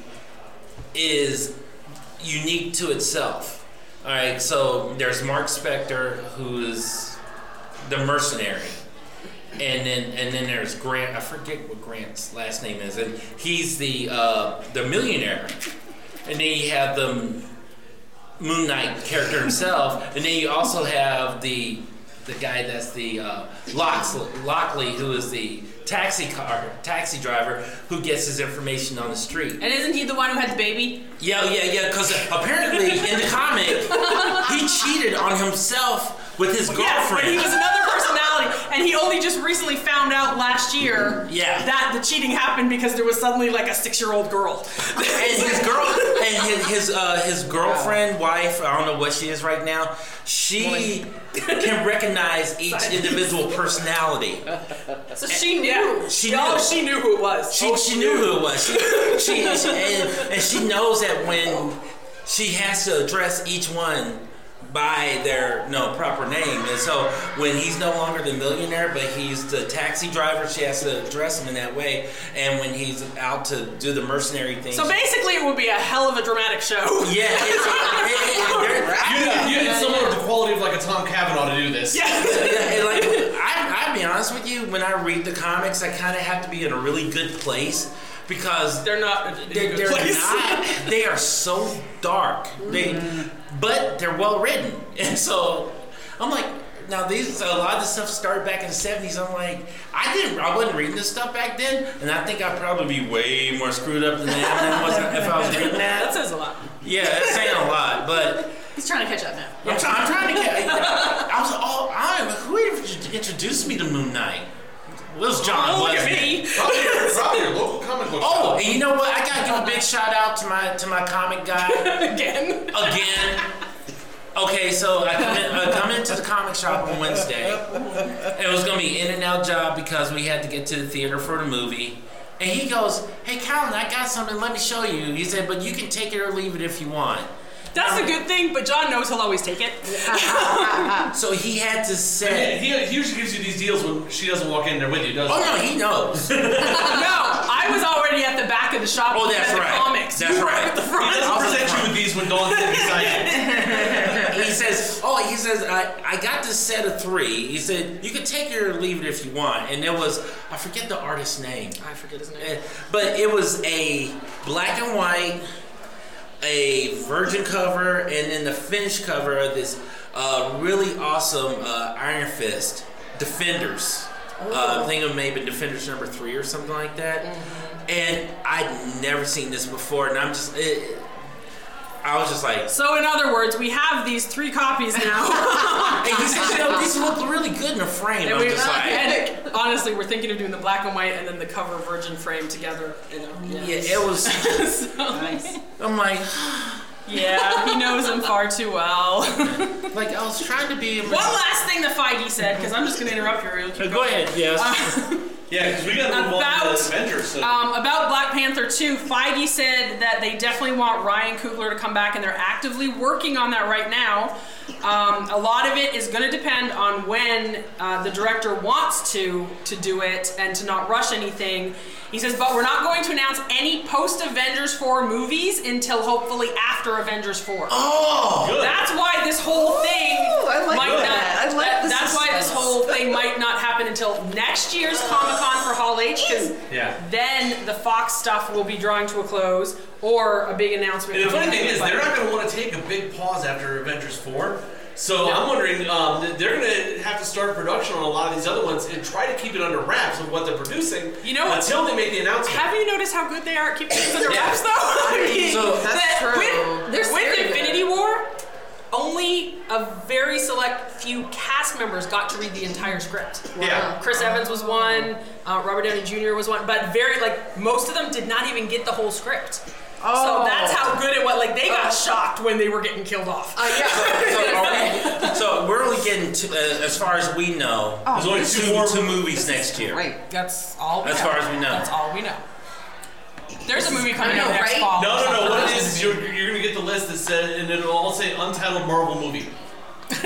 is unique to itself. All right, so there's Mark Spector, who is the mercenary, and then and then there's Grant. I forget what Grant's last name is, and he's the uh, the millionaire. And then you have the Moon Knight character himself, and then you also have the the guy that's the uh, Loxley, Lockley, who is the taxi car taxi driver who gets his information on the street. And isn't he the one who had the baby? Yeah, yeah, yeah. Because apparently in the comic, he cheated on himself with his girlfriend. Yes, but he was another personality, and he only just recently found out last year Yeah. that the cheating happened because there was suddenly like a six-year-old girl. And his girl, and his his, uh, his girlfriend, wife, I don't know what she is right now. She can recognize each individual personality. So she knew. She oh, knew. she knew who it was. She oh, she knew who it was. She, she, she and, and she knows that when she has to address each one by their no proper name, and so when he's no longer the millionaire, but he's the taxi driver, she has to address him in that way. And when he's out to do the mercenary thing, So basically, it would be a hell of a dramatic show. yeah, it's, it, it, it, You need, you need someone with the quality of like a Tom Cavanaugh to do this. Yeah. yeah, and like I, I'll be honest honest with you, when I read the comics, I kind of have to be in a really good place because they're not. They're, they're not. They are so dark. They, but they're well written, and so I'm like, now these a lot of the stuff started back in the seventies. I'm like, I didn't, I wasn't reading this stuff back then, and I think I'd probably be way more screwed up than I was if I was reading that. That says a lot. Yeah, that's saying a lot, but. He's trying to catch up now. I'm, try, I'm trying to get. I was oh, I who introduced me to Moon Knight? It was John. Oh, look at wasn't me. it? Probably your, probably your local comic book Oh, shop. and you know what? I gotta give a big shout out to my to my comic guy Again. again. Okay, so I come, in, I come into the comic shop on Wednesday. And it was gonna be in and out job because we had to get to the theater for the movie. And he goes, "Hey, Colin, I got something. Let me show you." He said, "But you can take it or leave it if you want." That's a good thing, but John knows he'll always take it. So he had to I say. mean, he, he usually gives you these deals when she doesn't walk in there with you, does Oh he? no, he knows. No, I was already at the back of the shop. Oh, that's looking at right. The comics. That's You were right. At the He front. doesn't present you with these when Dawn's sitting beside you. He says, "Oh, he says I, I got this set of three." He said, "You can take it or leave it if you want." And there was I forget the artist's name, I forget his name. Eh, but it was a black and white, a virgin cover, and then the finished cover of this uh, really awesome uh, Iron Fist Defenders. Uh, I think it may have been Defenders number three or something like that. Mm-hmm. And I'd never seen this before, and I'm just. It, I was just like. So in other words, we have these three copies now. And he said, you know, these look really good in a frame. And I'm we, just like. and honestly, we're thinking of doing the black and white and then the cover virgin frame together. You know, Yeah, it was. so, Nice. I'm like, yeah, he knows him far too well. like I was trying to be. One last thing that Feige said, because I'm just going to interrupt you real quick. Go ahead. Yes. Uh, Yeah, because we got to move on About- to the Avengers. So. Um, about Black Panther two, Feige said that they definitely want Ryan Coogler to come back, and they're actively working on that right now. Um, a lot of it is going to depend on when uh, the director wants to to do it and to not rush anything. He says, but we're not going to announce any post-Avengers four movies until hopefully after Avengers four. Oh, Good. That's why this whole thing Ooh, I like might that. not. I like that- the that's why this suspense. whole thing might not happen until next year's Comic Con for Hall H, because Yeah. then the Fox stuff will be drawing to a close, or a big announcement. And the funny coming thing in. is, they're not going to want to take a big pause after Avengers four. So I'm wondering, um, that they're going to have to start production on a lot of these other ones and try to keep it under wraps of what they're producing. You know what? until they make the announcement. Have you noticed how good they are at keeping things under Yeah. wraps, though? I mean, So- That's that true. With, They're with very Infinity good. War, only a very select few cast members got to read the entire script. Yeah. Chris Evans was one, uh, Robert Downey Junior was one, but very, like, most of them did not even get the whole script. Oh. So that's how good it was. Like, they got shocked when they were getting killed off. Uh, yeah. So, are we, so we're only getting, to, uh, as far as we know, Oh, There's only two, two more two movies next year. Right. That's all we As know. far as we know. That's all we know. There's a movie coming I out know, next right? fall. No, no, no. What it is, is you're, you're going to get the list that said, and it'll all say untitled Marvel movie. So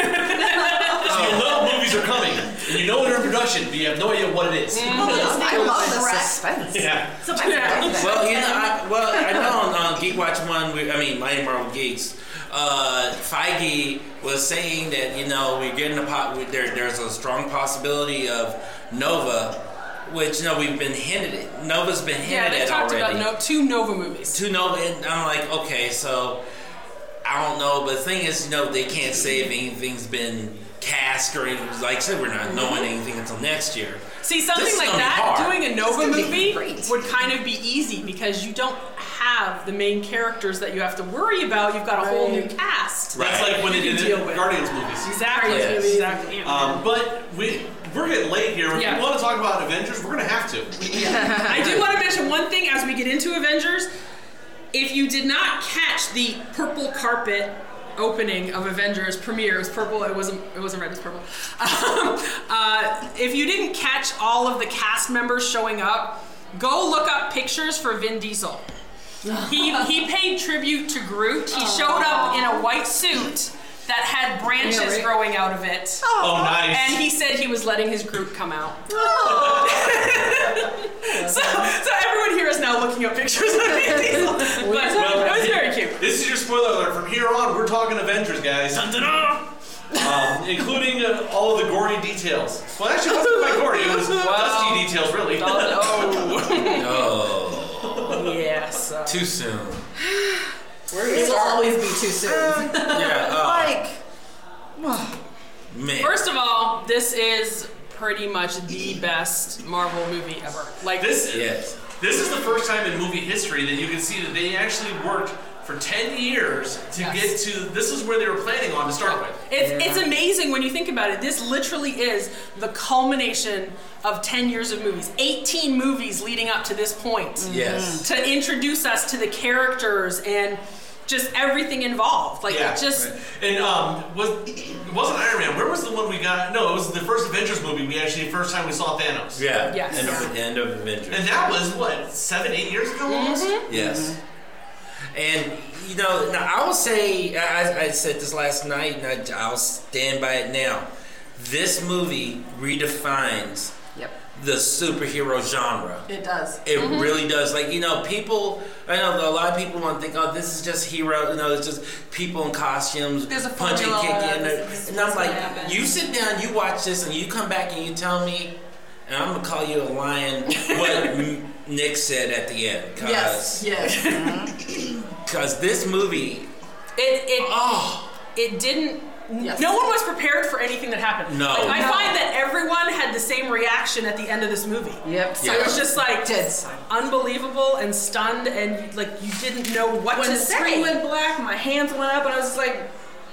you'll know movies are coming, and you know when they're in production, but you have no idea what it is. I love the Correct. suspense. Yeah. So back Yeah. to that. Well, you know, I, well, I know on, on Geek Watch One, we, I mean, Mighty Marvel Geeks, uh, Feige was saying that you know we're getting a pot. we- There, there's a strong possibility of Nova, which you know we've been hinted. at. Nova's been hinted Yeah, they at talked already. about no, two Nova movies. To Nova, and I'm like, okay, so I don't know, but the thing is, you know, they can't say if anything's been cast or anything. Like I said, we're not knowing anything until next year. See, something This is like gonna be that, hard. doing a Nova gonna be movie great. would kind of be easy because you don't have the main characters that you have to worry about. You've got a whole new cast. That's like when they You did can the deal with. Guardians movies. Exactly. Yes. Exactly. Um, but we, we're getting late here. If Yeah. we want to talk about Avengers, we're going to have to. I do want to mention one thing as we get into Avengers. If you did not catch the purple carpet opening of Avengers premiere, it was purple. It wasn't. It wasn't red. It was purple. Um, uh, if you didn't catch all of the cast members showing up, go look up pictures for Vin Diesel. He he paid tribute to Groot. He showed up in a white suit that had branches Yeah, right. growing out of it. Oh, nice. And he said he was letting his Groot come out. so, so everyone here is now looking up pictures of Vin Diesel. But Well, it was very cute. This is your spoiler alert. From here on, we're talking Avengers, guys. Dun-dun-dun. um, including uh, all of the gory details. Well, actually, it wasn't quite gory. It was Wow. dusty details, really. Oh. Oh. Yes. Uh, Too soon. It will always be too soon. Yeah. Uh, Like, man. First of all, this is pretty much the best Marvel movie ever. Like This, Yes. this is the first time in movie history that you can see that they actually worked for ten years to Yes. get to. This is where they were planning on to start with. It's, it's amazing when you think about it. This literally is the culmination of ten years of movies. eighteen movies leading up to this point. Yes. To introduce us to the characters and just everything involved. Like, Yeah, it just... right. And um, was it wasn't Iron Man? Where was the one we got? No, it was the first Avengers movie. We actually first time we saw Thanos. Yeah. Yes. End of, end of Avengers. And that was what seven, eight years ago almost. Yes. And, you know, now I will say, I, I said this last night, and I, I'll stand by it now. This movie redefines yep, the superhero genre. it does. It really does. Like, you know, people, I know a lot of people want to think, oh, this is just hero, you know, it's just people in costumes, There's a punching, formula, kicking. this- this And is I'm what's like, gonna happen. you sit down, you watch this, and you come back and you tell me, and I'm going to call you a lion, what M- Nick said at the end. Cause, Yes, yes. Because this movie, It, it, oh, it didn't... Yes. No one was prepared for anything that happened. No. Like, I No. find that everyone had the same reaction at the end of this movie. Yep. So it was just like Dead silent. unbelievable and stunned, and like you didn't know what When to the say. screen went black, my hands went up, and I was just like,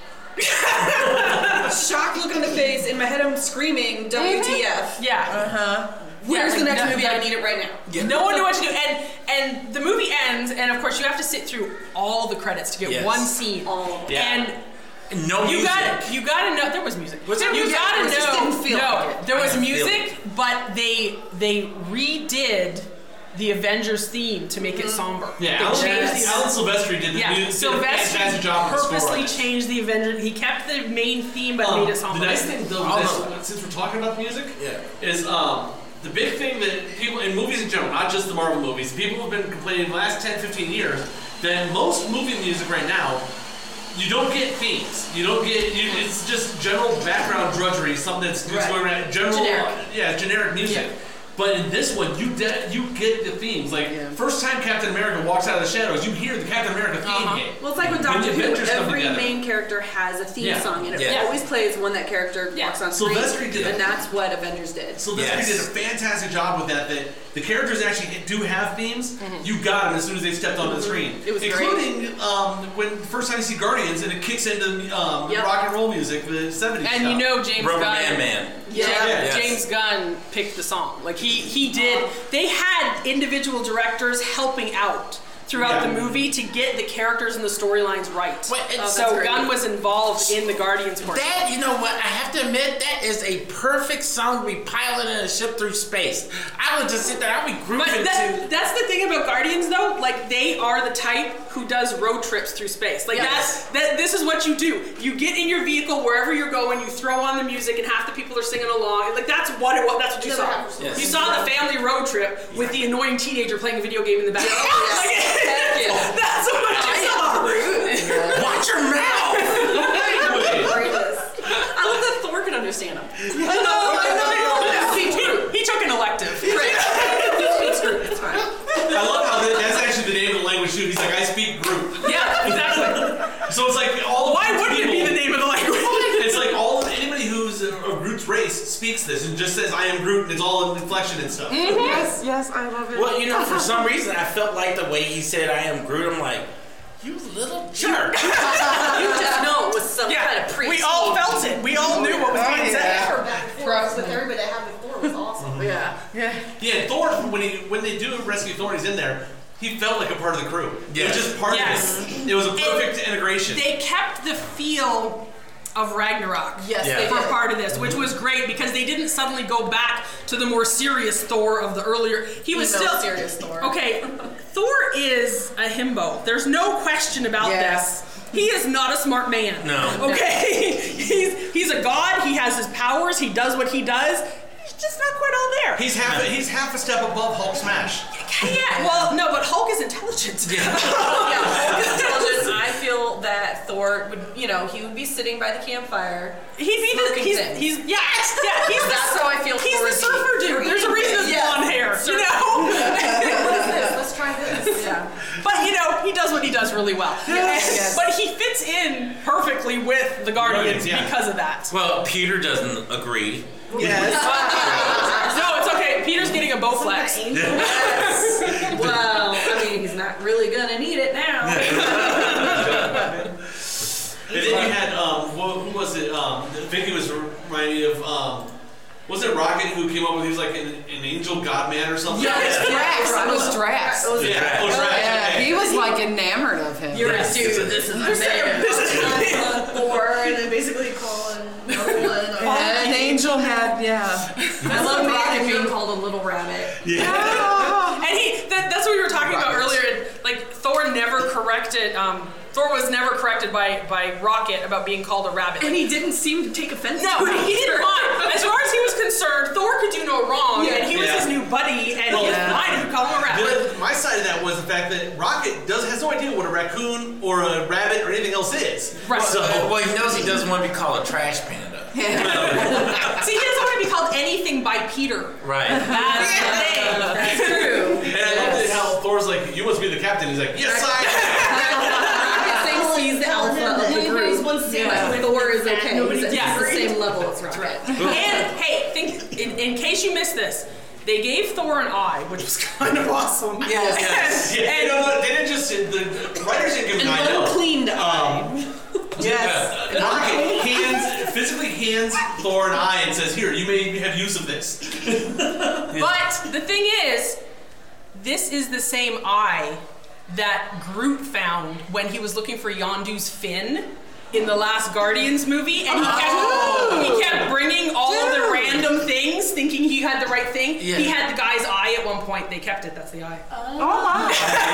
shocked look on the face. In my head, I'm screaming, W T F. Yeah. Uh huh. Where's Yeah, the like, next no- movie? no- I need it right now. No one knew what to do, and and the movie ends, and of course you have to sit through all the credits to get Yes. one scene. All Yeah. And no you music. got you got to know there was music. Was there you music? got to It know. just didn't feel no, like it. there I was didn't feel music, but they they redid the Avengers theme to make it somber. Yeah, They Alan, changed the- Alan Silvestri did the Yeah, did a fantastic Sylvester job with the score. purposely on it. changed the Avengers. He kept the main theme, but Um, made it somber. The nice thing, though, Oh, with no. this, since we're talking about music, Yeah. is um, the big thing that people in movies in general, not just the Marvel movies, people have been complaining the last ten, fifteen years that most movie music right now, you don't get themes. You don't get. You, it's just general background drudgery, something that's just Right. going around. General, Generic. yeah, generic music. Yeah. But in this one, you de- you get the themes. Like Yeah. first time Captain America walks out of the shadows, you hear the Captain America theme Uh-huh. game. Well, it's like with When Doctor the Who. Avengers come Every together. main character has a theme Yeah. song, and it Yeah. always plays when that character Yeah. walks on screen. Sylvester did and it. that's what Avengers did. Sylvester Yes. did a fantastic job with that. That the characters actually do have themes. You got them as soon as they stepped onto the screen. It was great. including um, when the first time you see Guardians and it kicks into um, Yep. rock and roll music, the seventies. and stuff. you know James Rubber Gunn. Band Man. Yeah. James, Yes. James Gunn picked the song. Like he he did. They had individual directors helping out throughout Yeah. the movie to get the characters and the storylines right. Wait, it's- so that's great. Gunn was involved in the Guardians portion. That, you know what, I have to admit, that is a perfect song to be piloting a ship through space. I would just sit there, I would be grooving But that, to... that's the thing about Guardians, though. Like they are the type who does road trips through space. Like Yes. that's that. This is what you do. You get in your vehicle wherever you're going. You throw on the music, and half the people are singing along. Like that's what it was. That's what you Never saw. happened. Yes. You saw the family road trip with the annoying teenager playing a video game in the back. Yes. Heck yeah. That's what you saw. Watch your mouth! I love that Thor can understand him. I know. I know. He, he, he took an elective. It's fine. I love how that, that's actually the name of the language too. He's like, I speak Groot. Yeah, exactly. So it's like all. Of Why these wouldn't it be people- the name of the language? It's like all anybody who's of Groot's race speaks this and just says, "I am Groot," and it's all inflection and stuff. Yes, yes, I love it. Well, you know, for some reason, I felt like the way he said, I am Groot, I'm like, you little jerk. You just know it was some kind Yeah, of pre. we all felt it. We all knew what was being said. Her back and forth with everybody that happened before was awesome. Yeah, yeah. Yeah, Thor. When he when they do rescue Thor, he's in there. He felt like a part of the crew. It Yes. was just part Yes. of it. It was a perfect integration. They kept the feel of Ragnarok Yes, Yeah. they for did. part of this, which was great because they didn't suddenly go back to the more serious Thor of the earlier. He was Emo still serious Thor. Okay, Thor is a himbo. There's no question about Yeah. this. He is not a smart man. No. Okay, he's he's a god. He has his powers. He does what he does. He's just not quite all there. He's half a, he's half a step above Hulk smash. Yeah, well, no, but Hulk is intelligent. Yeah, Hulk is intelligent. I feel feel that Thor would, you know, he would be sitting by the campfire. He'd be the, he's, he's, yeah, yeah, he's That's the, how I feel He's Thor the would surfer be. dude. There's a reason it's Yeah. blonde hair, Surfer. you know? What is this? Let's try this. Yeah. But, you know, he does what he does really well. Yes. But he fits in perfectly with the Guardians Guardians, yeah. because of that. Well, Peter doesn't agree. Yes. No, it's okay. Peter's getting a Bowflex. Yes. Well, I mean, he's not really gonna need it now. And then you had, um, who, who was it? Um, Vicky was reminding me of, um, was it Rocket who came up with, he was like an, an angel god man or something? Yeah, it was Drax. It was Drax. Yeah, yeah. Oh, Drax. Yeah, Okay. he was like enamored of him. You're Yes. a dude. This is a man. This is Thor, and then basically calling Nolan. An angel had, yeah. I love Rocket being called a little rabbit. Yeah. And he, that, that's what we were talking about earlier. Like, Thor never corrected, um, Thor was never corrected by, by Rocket about being called a rabbit. And he didn't seem to take offense No, to it. he didn't mind. As far as he was concerned, Thor could do no wrong, Yeah. and he was Yeah. his new buddy, and Well, he was yeah. fine to call him a rabbit. The- my side of that was the fact that Rocket does has no idea what a raccoon or a rabbit or anything else is. Right. So, well, he knows he doesn't want to be called a trash panda. See, he doesn't want to be called anything by Peter. Right. That's the thing. That's true. And I loved it how Thor's like, you must be the captain. He's like, yes, I Rocket thinks he's the alpha of the group. Yeah. Thor is okay. He's at Yeah. the same level as Rocket. And hey, think in, in case you missed this, they gave Thor an eye, which was kind of awesome. Yes. am. Yeah, you know what? They didn't just, the writers didn't give him an eye, An no. uncleaned eye. Um, yes. Rocket hands, physically hands Thor an eye and says, here, you may have use of this. But the thing is, this is the same eye that Groot found when he was looking for Yondu's fin in the last Guardians movie, and he kept, Oh. he kept bringing all of the random things, thinking he had the right thing. Yeah. He had the guy's eye at one point. They kept it. That's the eye. Oh, wow.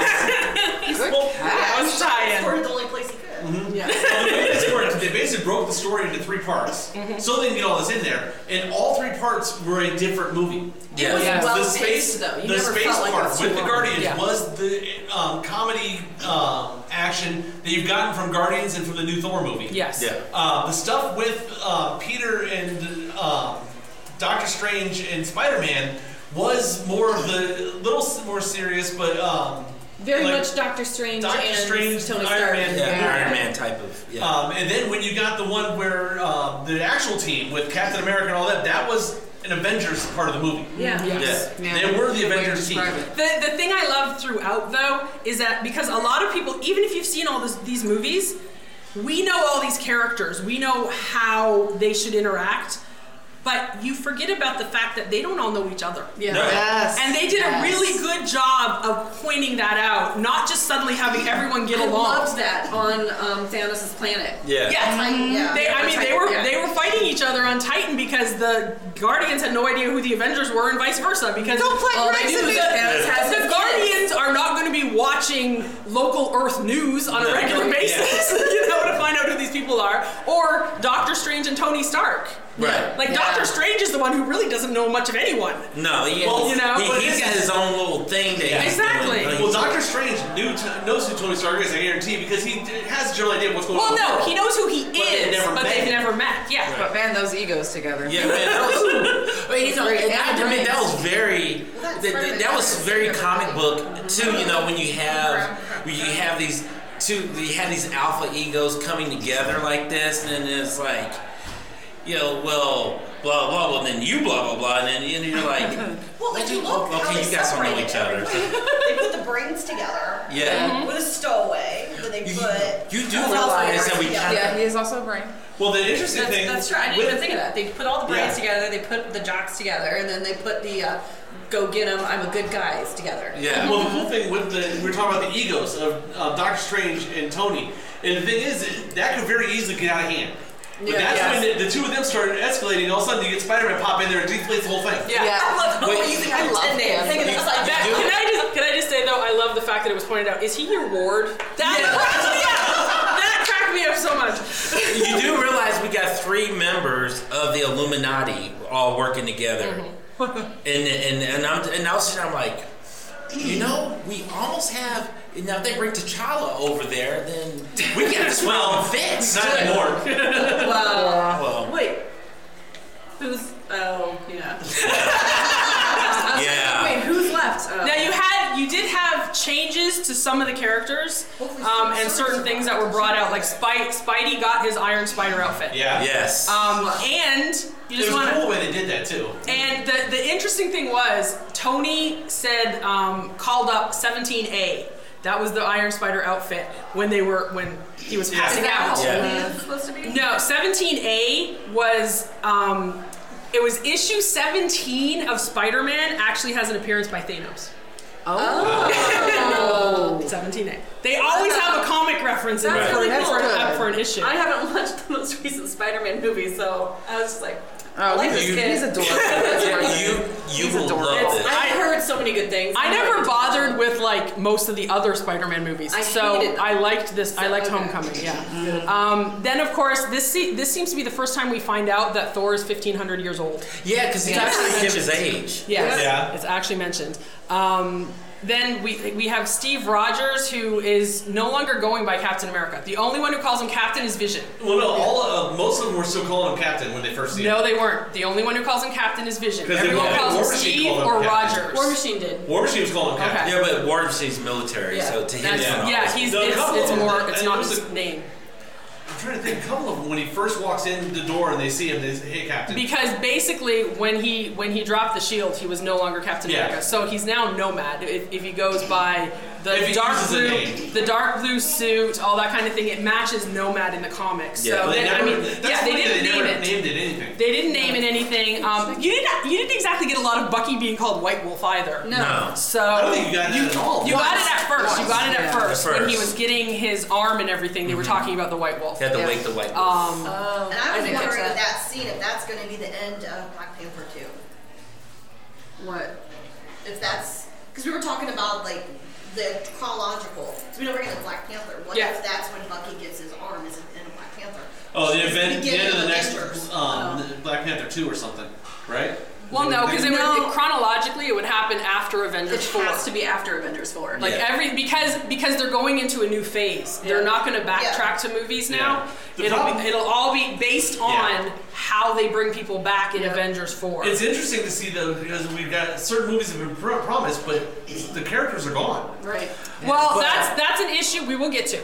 Good Well, That was tie-in. Thor the only place he could. Yeah. Well, they made the story- they basically broke the story into three parts, so they can get all this in there. And all three parts were a different movie. Yeah. was Yeah. well the paced, space, though. You the never space felt like it part was with too the long. Guardians Yeah. was the um, comedy um, action that you've gotten from Guardians and from the new Thor movie. Yes. Yeah. Uh, the stuff with uh, Peter and um, Doctor Strange and Spider-Man was more of the little s- more serious, but um, Very like much Doctor Strange Doctor and Strange, Tony Iron Stark. Man. Yeah, Yeah. Iron Man type of. Yeah. Um, and then when you got the one where um, the actual team with Captain America and all that, that was an Avengers part of the movie. Yeah. Yes. Yeah. They were the Good way to Avengers team. describe it. The, the thing I love throughout, though, is that because a lot of people, even if you've seen all this, these movies, we know all these characters. We know how they should interact. But you forget about the fact that they don't all know each other. Yeah. No. Yes. And they did Yes. a really good job of pointing that out, not just suddenly having everyone get I along. loved that on um, Thanos' planet. Yeah. Yeah. Yeah. They, I mean, they were Yeah. they were fighting each other on Titan because the Guardians had no idea who the Avengers were, and vice versa. Because Don't play all they Grey's knew was Anatomy. that Has the the Guardians are not going to be watching local Earth news on a No. regular Yeah. basis, you know, to find out who these people are, or Doctor Strange and Tony Stark. Right. Like Yeah. Doctor Strange is the one who really doesn't know much of anyone. No, he, Well, you know, he, but he's it's- got his own little thing that he's Exactly. doing. Well, Doctor Strange knew t- knows who Tony Stark is, I guarantee, because he d- has a general idea of what's going Well, on. in the no, world. he knows who he But they've is, never but met. they've never met. Yeah. But man, those egos together. Yeah, man, that was, wait, you know, Great. and I have to admit, that was very, that's that, right. that, that was very comic book too. You know, when you have, when you have these two, you have these alpha egos coming together like this, and it's like, you know, well, blah blah, well, then you blah blah blah, and then and you're like, Well, if you look, how okay, they you guys don't know separated each other. everything. They put the brains together. Yeah. With a stowaway, then they You- put. you do the realize that we together. kinda- Yeah, he is also a brain. Well, the interesting That's, thing. that's true. I didn't with- even think of that. They put all the brains Yeah. together. They put the jocks together, and then they put the uh, go get 'em, I'm a good guys together. Yeah. Well, the cool thing with the we were talking about the egos of uh, Doctor Strange and Tony, and the thing is that could very easily get out of hand. But Yeah, that's yes. when the, the two of them started escalating. All of a sudden, you get Spider-Man pop in there and deflates the whole thing. Yeah. Yeah. I love how Wait, we're using I our love ten names. him. Hanging You- upside That, do- down. can I just can I just say though, I love the fact that it was pointed out. Is he your ward? That yeah, that cracked me up so much. You do realize we got three members of the Illuminati all working together, and and and I'm and I was I'm like, you know, we almost have Now, if they bring T'Challa over there, then we get this problem fixed. Not anymore. Well, Well. wait. Who's? Oh, yeah. Yeah. Wait, who's left? Oh. Now you had, you did have changes to some of the characters, um, and certain things that were brought out. Like Spy, Spidey got his Iron Spider outfit. Yeah. Yes. Um, and you It just was want cool to. the way they did that too. And the the interesting thing was Tony said um, called up seventeen A. That was the Iron Spider outfit when they were when he was Yeah. passing Is that out. how Yeah. old it's supposed to be? No, seventeen A was um, it was issue seventeen of Spider-Man actually has an appearance by Thanos. Oh. seventeen A. They always have a comic reference in That's there really for, cool. for, for an issue. I haven't watched the most recent Spider-Man movie, so I was just like, I Oh, like he's, this kid. he's adorable. Yeah, you you He's will adorable. love this. I've heard so many good things. I never bothered with like most of the other Spider-Man movies, I so hated them. I liked this. I liked okay. Homecoming. Yeah. Um, then of course this se- this seems to be the first time we find out that Thor is fifteen hundred years old. Yeah, because he Yeah. actually gives his age. Yes, Yeah. it's actually mentioned. Um, then we we have Steve Rogers, who is no longer going by Captain America. The only one who calls him Captain is Vision. Well, no, all uh, most of them were still calling him Captain when they first see him. No, they weren't. The only one who calls him Captain is Vision. 'Cause they Everyone won't- calls him War Machine Steve called him or Captain. Rogers. War Machine did. War Machine was calling him Captain. Okay. Yeah, but War Machine's military, Yeah. so to him, That's, it's not yeah, always- he's No, a it's, couple it's of them, more. and It's it not was his a- name. I'm trying to think. A couple of them when he first walks in the door and they see him, they say, "Hey, Captain." Because basically, when he when he dropped the shield, he was no longer Captain Yeah. America. So he's now Nomad. If, if he goes by the If he dark uses a blue, name. the dark blue suit, all that kind of thing, it matches Nomad in the comics. Yeah. So They then, never, I mean, that's yeah, they funny didn't they name never it. named it anything. They didn't name it anything. Um, you didn't. You didn't exactly get a lot of Bucky being called White Wolf either. No. So I don't think you got that at all. You got it at first. You got it at Yeah. first At when he first. was getting his arm and everything. They were talking about the White Wolf. He had to Yeah. wake the white wolf. Um, Oh, And I was didn't catch wondering that. with that scene if that's going to be the end of Black Panther two. What? If that's because we were talking about like the chronological. So we never get to Black Panther. What Yeah. if that's when Bucky gets his arm? Is it the end of Black Panther? Oh, the event, the Beginning end of the of next Avengers. um, the Black Panther two or something, right? well, no, because it would No. it, chronologically it would happen after It Avengers four. has to be after Avengers four. Like Yeah. every because because they're going into a new phase. They're Yeah. not going to backtrack Yeah. to movies Yeah. now. The It'll problem- be, it'll all be based on Yeah. how they bring people back in Yeah. Avengers four. It's interesting to see though because we've got certain movies have been pro- promised, but the characters are gone. Right. Well, But- that's that's an issue we will get to.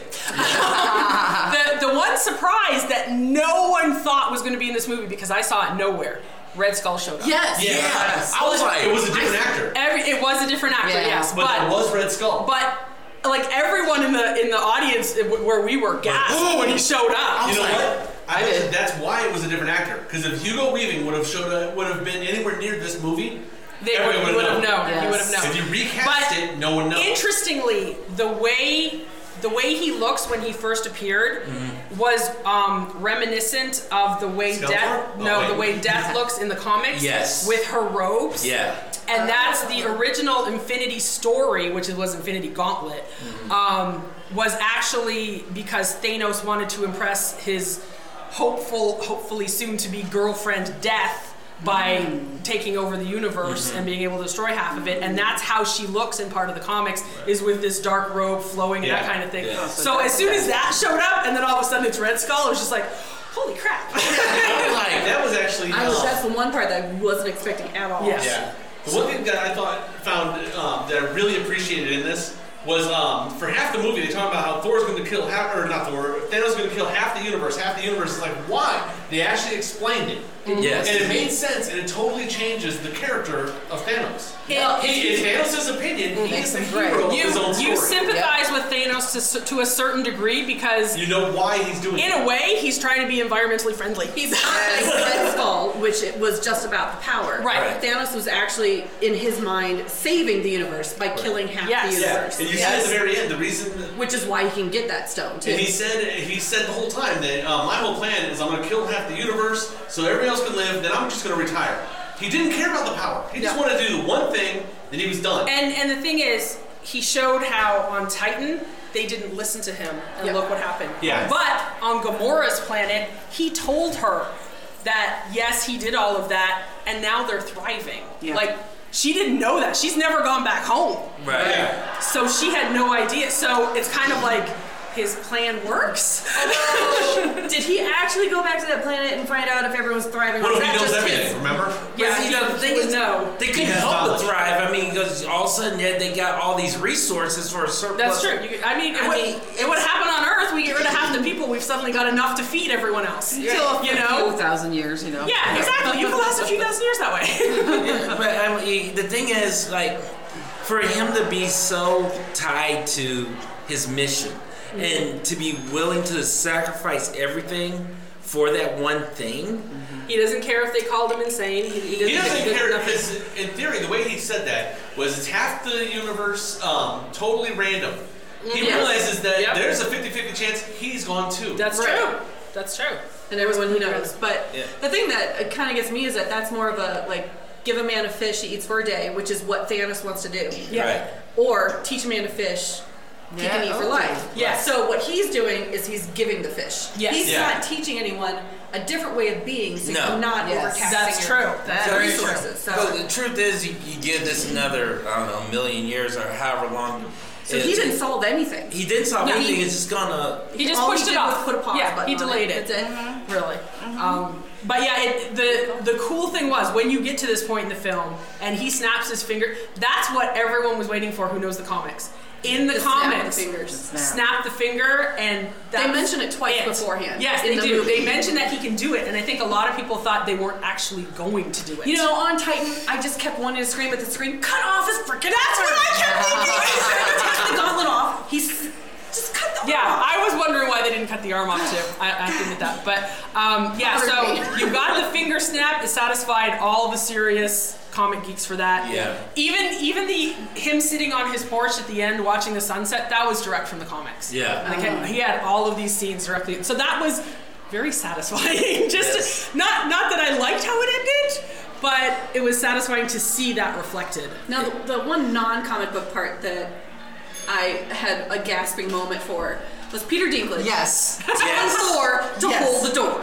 the the one surprise that no one thought was going to be in this movie because I saw it nowhere. Red Skull showed up. Yes. Yeah. I was like, It was a different actor, Every it was a different actor, Yeah. yes, but, it was Red Skull. But like everyone in the in the audience where we were gasped when he showed up. You know like- what? I, I bet did. that's why it was a different actor. Because if Hugo Weaving would have showed up, would have been anywhere near this movie, They would, everyone would have known. Yes. He would have known. If you recast But it, no one knows. Interestingly, the way the way he looks when he first appeared Mm-hmm. was um, reminiscent of the way Skeletor? Death Oh, no wait. the way Death looks in the comics. Yes. With her robes. yeah. And that's the original Infinity story, which was Infinity Gauntlet, Mm-hmm. um, was actually because Thanos wanted to impress his hopeful, hopefully soon to be girlfriend Death by Mm-hmm. taking over the universe and being able to destroy half of it. And that's how she looks in part of the comics, is with this dark robe flowing and that Yeah. kind of thing. Yeah. So as soon as that showed up, and then all of a sudden it's Red Skull, it was just like, holy crap. I was like, that was actually. I was, uh, that's the one part that I wasn't expecting at all. Yes. Yeah. The one thing that I thought found um, that I really appreciated in this was um, for half the movie they talk about how Thor's going to kill half, or not Thor, Thanos is going to kill half the universe. Half the universe is like, why? They actually explained it. Yes. And it made sense, and it totally changes the character of Thanos. It- he, in Thanos' opinion, he Makes is the him great. hero of You, his own story. you sympathize with Thanos to, s- to a certain degree because You know why he's doing in it. a way he's trying to be environmentally friendly. He's not like Red Skull, which it was just about the power. Right. Thanos was actually, in his mind, saving the universe by killing half Yes. the Yeah, universe. and you Yes. see at the very end the reason. That, Which is why he can get that stone, too. and he said he said the whole time that uh, my whole plan is I'm going to kill half the universe so everybody else can live. Then I'm just going to retire. He didn't care about the power. He just Yeah. wanted to do the one thing, then he was done. And and the thing is, he showed how on Titan they didn't listen to him, and Yep. look what happened. Yeah. But on Gamora's planet, he told her that yes, he did all of that, and now they're thriving. Yeah. Like she didn't know that. She's never gone back home. Right. Yeah. So she had no idea. So it's kind of like his plan works. Although, did he actually go back to that planet and find out if everyone's thriving? What or if is he that knows just everything? his- Remember? Yeah, you know, the thing is, no. they couldn't He has help but knowledge. thrive. I mean, because all of a sudden they, they got all these resources for a surplus. That's true. You, I mean, it, I would, mean, it would happen on Earth. We get rid of half the people. We've suddenly got enough to feed everyone else. Till You a know? few thousand years, you know. Yeah, exactly. You can last a few thousand years that way. Yeah, but I mean, the thing is, like, for him to be so tied to his mission Mm-hmm. and to be willing to sacrifice everything for that one thing. He doesn't care if they called him insane. He, he doesn't, He doesn't he care. nothing. His, in theory, the way he said that was it's half the universe um, totally random. He Yes. realizes that Yep. there's a fifty-fifty chance he's gone too. That's Right. true. That's true. And everyone he knows. But Yeah. the thing that kind of gets me is that that's more of a, like, give a man a fish he eats for a day, which is what Thanos wants to do. Yeah. Right. Or teach a man to fish he Yeah, can eat for oh. life. Yes. So what he's doing is he's giving the fish. Yes. He's Yeah. not teaching anyone a different way of being, so No. you're not Yes. overtaxing That's your true. That's your very resources. So, But the truth is, you, you give this another, I don't know, million years or however long. so he it's- didn't solve anything. He didn't solve No, he- anything. It's just gonna. He just All pushed he it did off. was put a pause yeah, button he on delayed it. it. That's it. Really. Um, but yeah, it, the the cool thing was when you get to this point in the film and he snaps his finger. That's what everyone was waiting for. Who knows the comics? In the, The snap of the comics, fingers. Snap. snap the finger, and They that's mention it twice it. beforehand Yes, in they the do. movie. They mention that he can do it, and I think a lot of people thought they weren't actually going to do it. You know, on Titan, I just kept wanting to scream at the screen, cut off his freaking That's what I kept thinking. Take the gauntlet off. He's just cut the Yeah, arm off. I was wondering why they didn't cut the arm off too. I, I have to admit that. But um, yeah, so you got the finger snap. It satisfied all the serious comic geeks for that. Yeah. Even even the him sitting on his porch at the end watching the sunset, that was direct from the comics. Yeah. Like he had all of these scenes directly. So that was very satisfying. Just Yes. to, not not that I liked how it ended, but it was satisfying to see that reflected. Now, the, the one non-comic book part that I had a gasping moment for was Peter Dinklage. Yes. Telling Thor to Yes. hold the door.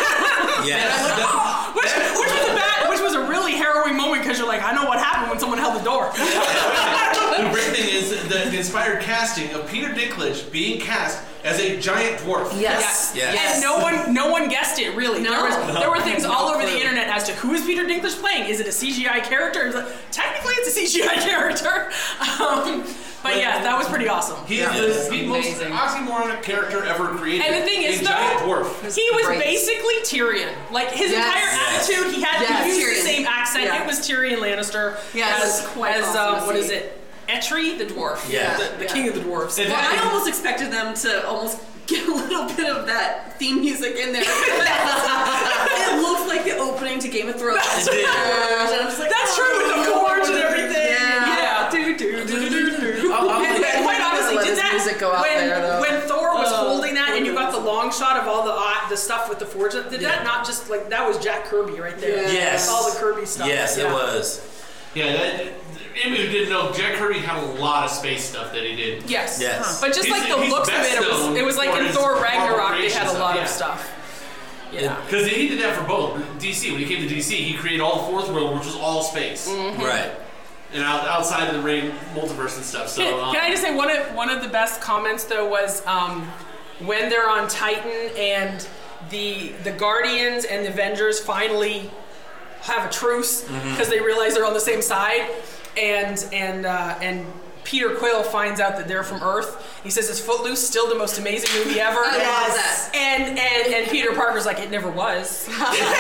Yes. Which, which was a bad, which was a really harrowing moment because you're like, I know what happened when someone held the door. The great thing is the, the inspired casting of Peter Dinklage being cast as a giant dwarf. Yes. Yes. And no one, no one guessed it really. No. There, was, there were things No all over clue. the internet as to who is Peter Dinklage playing. Is it a C G I character? It's like, technically, it's a C G I character. Um, but yeah, that was pretty awesome. He Yeah. is the, the most Amazing. oxymoronic character ever created. And the thing is, a though, giant dwarf. he was Great. basically Tyrion. Like his Yes. entire Yes. attitude, he had Yes. he used Tyrion. the same accent. Yeah. It was Tyrion Lannister. Yes. As, It was quite as awesome um, to what see. is it? Etri, the dwarf. Yeah. The, the Yeah. king of the dwarves. And Well, that- I almost expected them to almost get a little bit of that theme music in there. It looks like the opening to Game of Thrones. It did. And I'm just like, That's oh, true with the forge and everything. Yeah. Yeah. Do, do, do, do, do. I'll- I'll- And, and quite honestly, Let did his that music go out when there, though. when Thor was Oh, holding that, and you got the goodness. long shot of all the uh, the stuff with the forge? Did that not just like that was Jack Kirby right there? Yeah. Yes. All the Kirby stuff. Yes, yeah. it was. Yeah, that, anybody who didn't know, Jack Kirby had a lot of space stuff that he did. Yes. Yes. But just He's- like the he's looks of best it, it was known it was like for in his Thor Marvel Ragnarok, they creation had a stuff, lot yeah. of stuff. Yeah. Because he did that for both. D C, when he came to D C, he created all the Fourth World, which was all space. Mm-hmm. Right. And out, outside of the ring multiverse and stuff. So, Can, um, can I just say one of one of the best comments though was um, when they're on Titan and the the Guardians and the Avengers finally have a truce because they realize they're on the same side, and and uh, and Peter Quill finds out that they're from Earth. He says, "Is Footloose still the most amazing movie ever?" I love that. And and and Peter Parker's like, "It never was."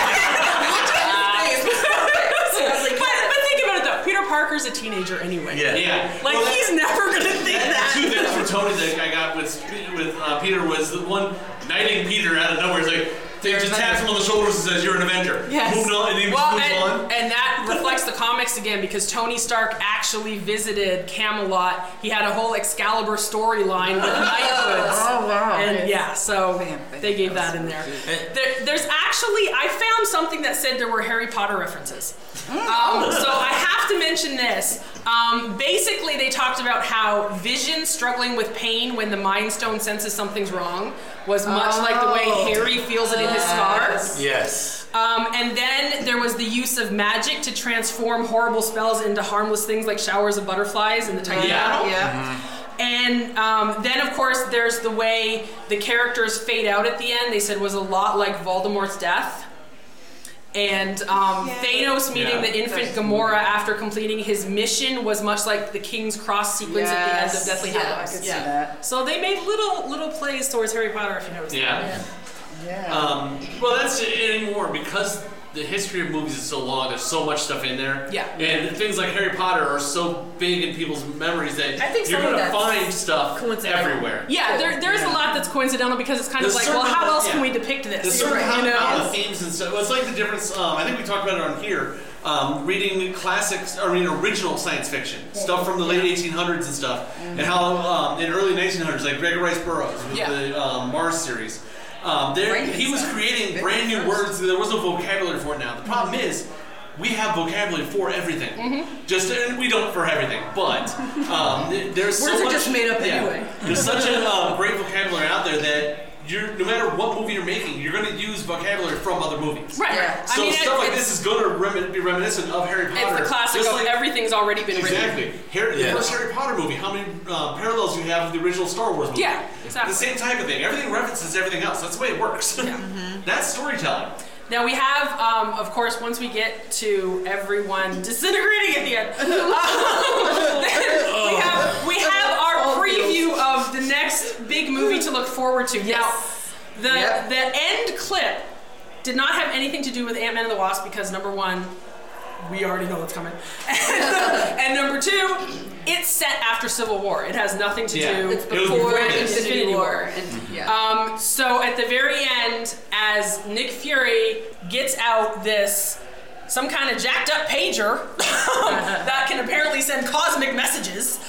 But, but think about it though. Peter Parker's a teenager anyway. Yeah. yeah. Like Well, he's never gonna think that. Two things from Tony that I got with with uh, Peter was the one knighting Peter out of nowhere. He's like, they just taps him on the shoulders and says, "You're an Avenger." Yes. Moving on, and he well, moves and, on. and that reflects the comics again because Tony Stark actually visited Camelot. He had a whole Excalibur storyline with knighthoods. Oh, wow. And yeah, so Fantastic. they gave that in there. there. There's actually, I found something that said there were Harry Potter references. Um, so I have to mention this. Um, basically, they talked about how Vision struggling with pain when the Mind Stone senses something's wrong was much like the way Harry feels it in his scars. Yes. Um, and then there was the use of magic to transform horrible spells into harmless things like showers of butterflies in the Titan Yeah, battle. yeah. And um, then, of course, there's the way the characters fade out at the end. They said was a lot like Voldemort's death. And um, Thanos meeting Yeah. the infant Gamora after completing his mission was much like the King's Cross sequence at the end of Yes. Deathly Yeah, Hallows. I could see that. So they made little little plays towards Harry Potter, if you noticed. Yeah. Yeah. Um, well, that's it anymore because the history of movies is so long. There's so much stuff in there. Yeah. And things like Harry Potter are so big in people's memories that I think you're some of going to that's find stuff everywhere. Yeah, there, there's a lot that's coincidental because it's kind of There's like, well, certain- how else yeah. can we depict this? There's certain you know? kind of themes and stuff. Well, it's like the difference. Um, I think we talked about it on here. Um, reading classics, I mean, original science fiction stuff from the late eighteen hundreds and stuff, and how um, in early nineteen hundreds, like Gregor Rice Burroughs with Yeah. the um, Mars series. Um, there, he was creating brand new words. There was no vocabulary for it now. The problem is, we have vocabulary for everything. Mm-hmm. Just and we don't for everything, but um, th- there's so Words are much. just made up yeah, anyway. There's such a uh, great vocabulary out there that you're no matter what movie you're making, you're going to use vocabulary from other movies. Right. Yeah. So I mean, stuff it- like it's- this is going to rem- be reminiscent of Harry Potter. It's the classic just of like- everything's already been Exactly. written. Harry, Yeah. The first Harry Potter movie, how many uh, parallels you have with the original Star Wars movie? Yeah, exactly. The same type of thing. Everything references everything else. That's the way it works. That's storytelling. Now we have, um, of course, once we get to everyone disintegrating at the end, uh, we have we have our preview of the next big movie to look forward to. Now, the Yep. the end clip did not have anything to do with Ant-Man and the Wasp because number one, we already know what's coming, and number two, it's set after Civil War. It has nothing to Yeah. do It's with before Infinity War. And, yeah. Um, so at the very end, as Nick Fury gets out this some kind of jacked up pager that can apparently send cosmic messages,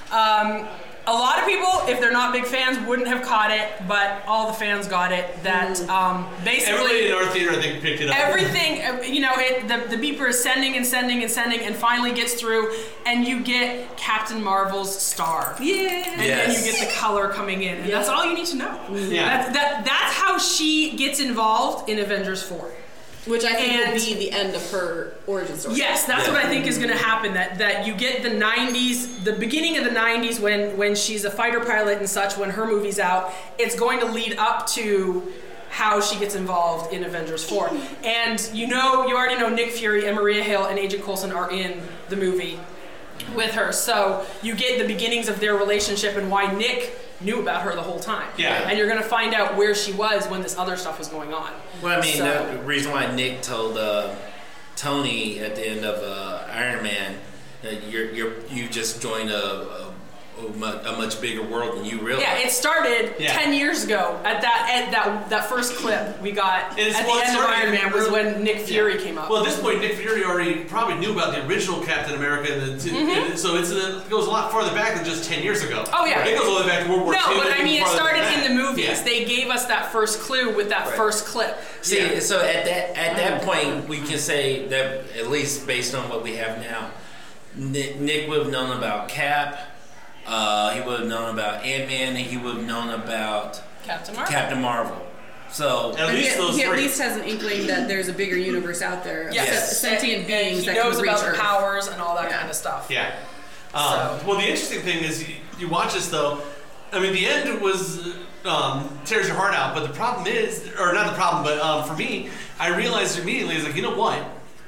um, a lot of people, if they're not big fans, wouldn't have caught it, but all the fans got it. That um, basically Everybody in our theater, I think, picked it up. everything, uh, you know, it, the, the beeper is sending and sending and sending and finally gets through, and you get Captain Marvel's star. Yeah. And Yes. then you get the color coming in, and that's all you need to know. Yeah. That, that, that's how she gets involved in Avengers four. Which I think And- will be the end of her origin story. Yes, that's what I think is going to happen. That that you get the nineties, the beginning of the nineties when when she's a fighter pilot and such. When her movie's out, it's going to lead up to how she gets involved in Avengers four. And you know, you already know Nick Fury and Maria Hill and Agent Coulson are in the movie with her. So you get the beginnings of their relationship and why Nick knew about her the whole time. Yeah. And you're going to find out where she was when this other stuff was going on. Well, I mean, So- the reason why Nick told uh, Tony at the end of uh, Iron Man that you're you're you just joined a, a, a, mu- a much bigger world than you realize. Yeah, it started Yeah. ten years ago. At that at that that first clip we got And it's- at well, the it end of started Iron Man was early- when Nick Fury came up. Well, at this point, Nick Fury already probably knew about the original Captain America, and, the, Mhm. and so it's a, it goes a lot farther back than just ten years ago. Oh, yeah. It goes all the way back to World War no, Two. but and I even mean, it farther started than in that. the movies. Yeah. They gave us that first clue with that Right. first clip. See, Yeah. so at that at that point, we can say that at least based on what we have now, Nick, Nick would have known about Cap. Uh, he would have known about Ant-Man, and he would have known about Captain Marvel. Captain Marvel. So At But least he, those he at three. least has an inkling that there's a bigger universe out there of Yes. se- sentient And beings he that knows can reach about the Earth. powers and all that Yeah. kind of stuff. Yeah. Um, Well, the interesting thing is, you, you watch this though. I mean, the end was um, tears your heart out. But the problem is, or not the problem, but um, for me, I realized immediately, I was like, you know what?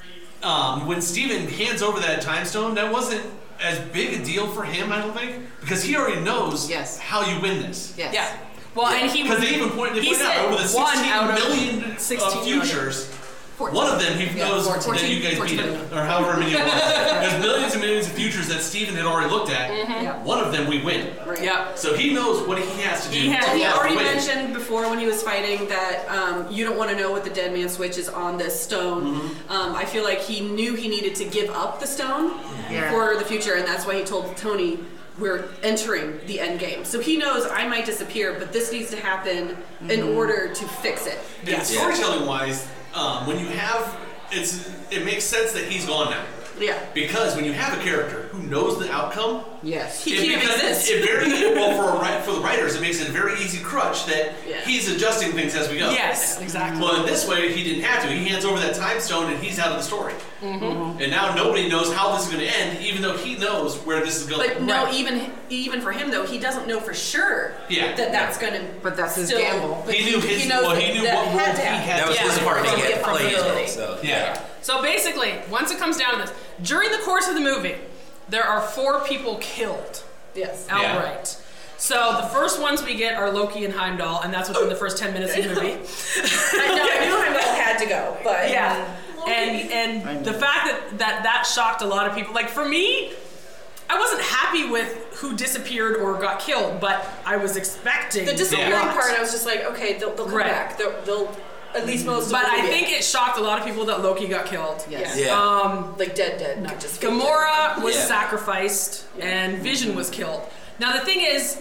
Um, when Steven hands over that time stone, that wasn't as big a deal for him, I don't think, because he already knows Yes. how you win this. Yes. Yeah. Well, and he Because they even point, they he point said out over the one sixteen out of million sixteen of million. futures. One of them, he Yeah, knows fourteen. that you guys beat fourteen it, million. or however many it was. There's millions and millions of futures that Steven had already looked at. Yeah. One of them we win. Yep. So he knows what he has to do. He has- to He already win. mentioned before when he was fighting that um, you don't want to know what the dead man switch is on this stone. Mm-hmm. Um, I feel like he knew he needed to give up the stone Yeah. for the future, and that's why he told Tony, we're entering the end game. So he knows I might disappear, but this needs to happen in order to fix it. And storytelling wise, um, when you have, it's it makes sense that he's gone now. Yeah. Because when you have a character who knows the outcome, yes, he it can't becomes- exist. It very well for a, wri- for the writers, it makes it a very easy crutch that Yeah. he's adjusting things as we go. Yes, exactly. Well, in this way, he didn't have to. He hands over that time stone, and he's out of the story. Mm-hmm. And now nobody knows how this is going to end, even though he knows where this is going. But no, even even for him though, he doesn't know for sure Yeah. that that's going to. But that's his still, gamble. But He knew his- He knows well, that, he knew that what had role to he happen. had That was Yeah. his part to From get the played. possibility. So Yeah. So basically, once it comes down to this, during the course of the movie, there are four people killed Yes. outright. So the first ones we get are Loki and Heimdall, and that's within the first ten minutes of the movie. I know. I knew Heimdall had to go, but Yeah. And and the fact that, that that shocked a lot of people. Like for me, I wasn't happy with who disappeared or got killed, but I was expecting the disappearing a lot. part, I was just like, okay, they'll, they'll come Right. back. They'll, they'll at least most. But of them I will be think it shocked a lot of people that Loki got killed. Yes. Yeah. Um, like dead, dead, not just fake Gamora was Yeah. sacrificed and Vision was killed. Now the thing is,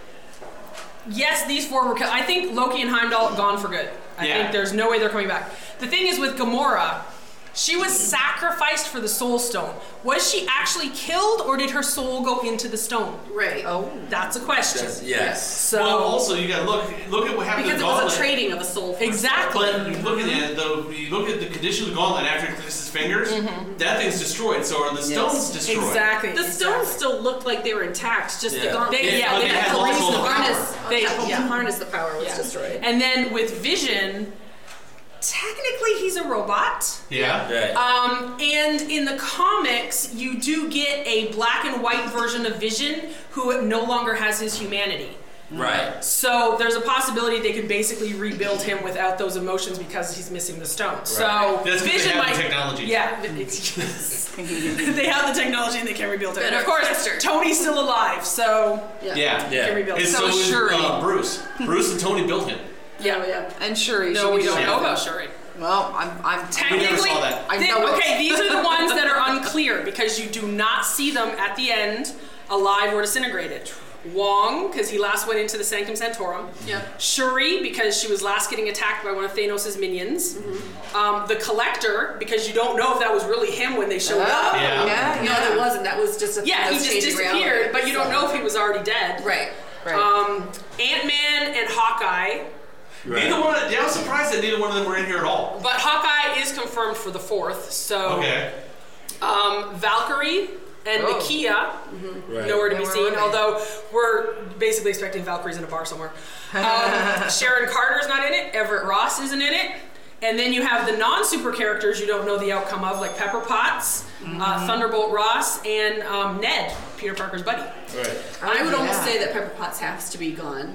yes, these four were killed. I think Loki and Heimdall gone for good. I Yeah. think there's no way they're coming back. The thing is with Gamora, she was sacrificed for the Soul Stone. Was she actually killed or did her soul go into the stone? dead. Right. Oh, That's a question. That's- yes. So Well, also you got to look look at what happened Because to it Gauntlet. was a trading of a soul. For exactly. But you look at it, though, you look at the condition of the Gauntlet after he clicks his fingers. Mm-hmm. That thing's destroyed. So are the stones destroyed? Exactly. The stones still looked like they were intact. Just the Yeah. gauntlet. They- yeah, they the had reason multiple- to harness. They- They, yeah. harness the power was Yeah. destroyed. And then with Vision, technically he's a robot. Yeah. Right. Um, and in the comics, you do get a black and white version of Vision who no longer has his humanity. Right. So there's a possibility they could basically rebuild him without those emotions because he's missing the stone. So That's 'cause they Vision have the might technology. Yeah, it's- they have the technology and they can rebuild him. And Better, of course, faster. Tony's still alive, so Yeah. Yeah. he Yeah. can rebuild And him. so, So is Shuri. uh, Bruce. Bruce and Tony built him. Yeah, yeah. and Shuri. No, she we was- don't know about Shuri. Well, I'm. I'm Technically, saw that. I thi- know it. okay, these are the ones that are unclear because you do not see them at the end alive or disintegrated. Wong, because he last went into the Sanctum Sanctorum. Yeah. Shuri, because she was last getting attacked by one of Thanos' minions. Um, the Collector, because you don't know if that was really him when they showed Oh, up. Yeah. yeah, No, yeah. that wasn't. That was just a Yeah, that he was just changing disappeared, reality, but you don't so- know if he was already dead. Right. Right. Um, Ant-Man and Hawkeye. Neither one. Yeah, I was surprised that neither one of them were in here at all. But Hawkeye is confirmed for the fourth, so Okay. um, Valkyrie and Oh. Nakia, Right. nowhere to Yeah, be where seen, were they? although we're basically expecting Valkyries in a bar somewhere. Um, Sharon Carter's not in it, Everett Ross isn't in it, and then you have the non-super characters you don't know the outcome of, like Pepper Potts, uh, Thunderbolt Ross, and um, Ned, Peter Parker's buddy. Right. I would yeah. almost say that Pepper Potts has to be gone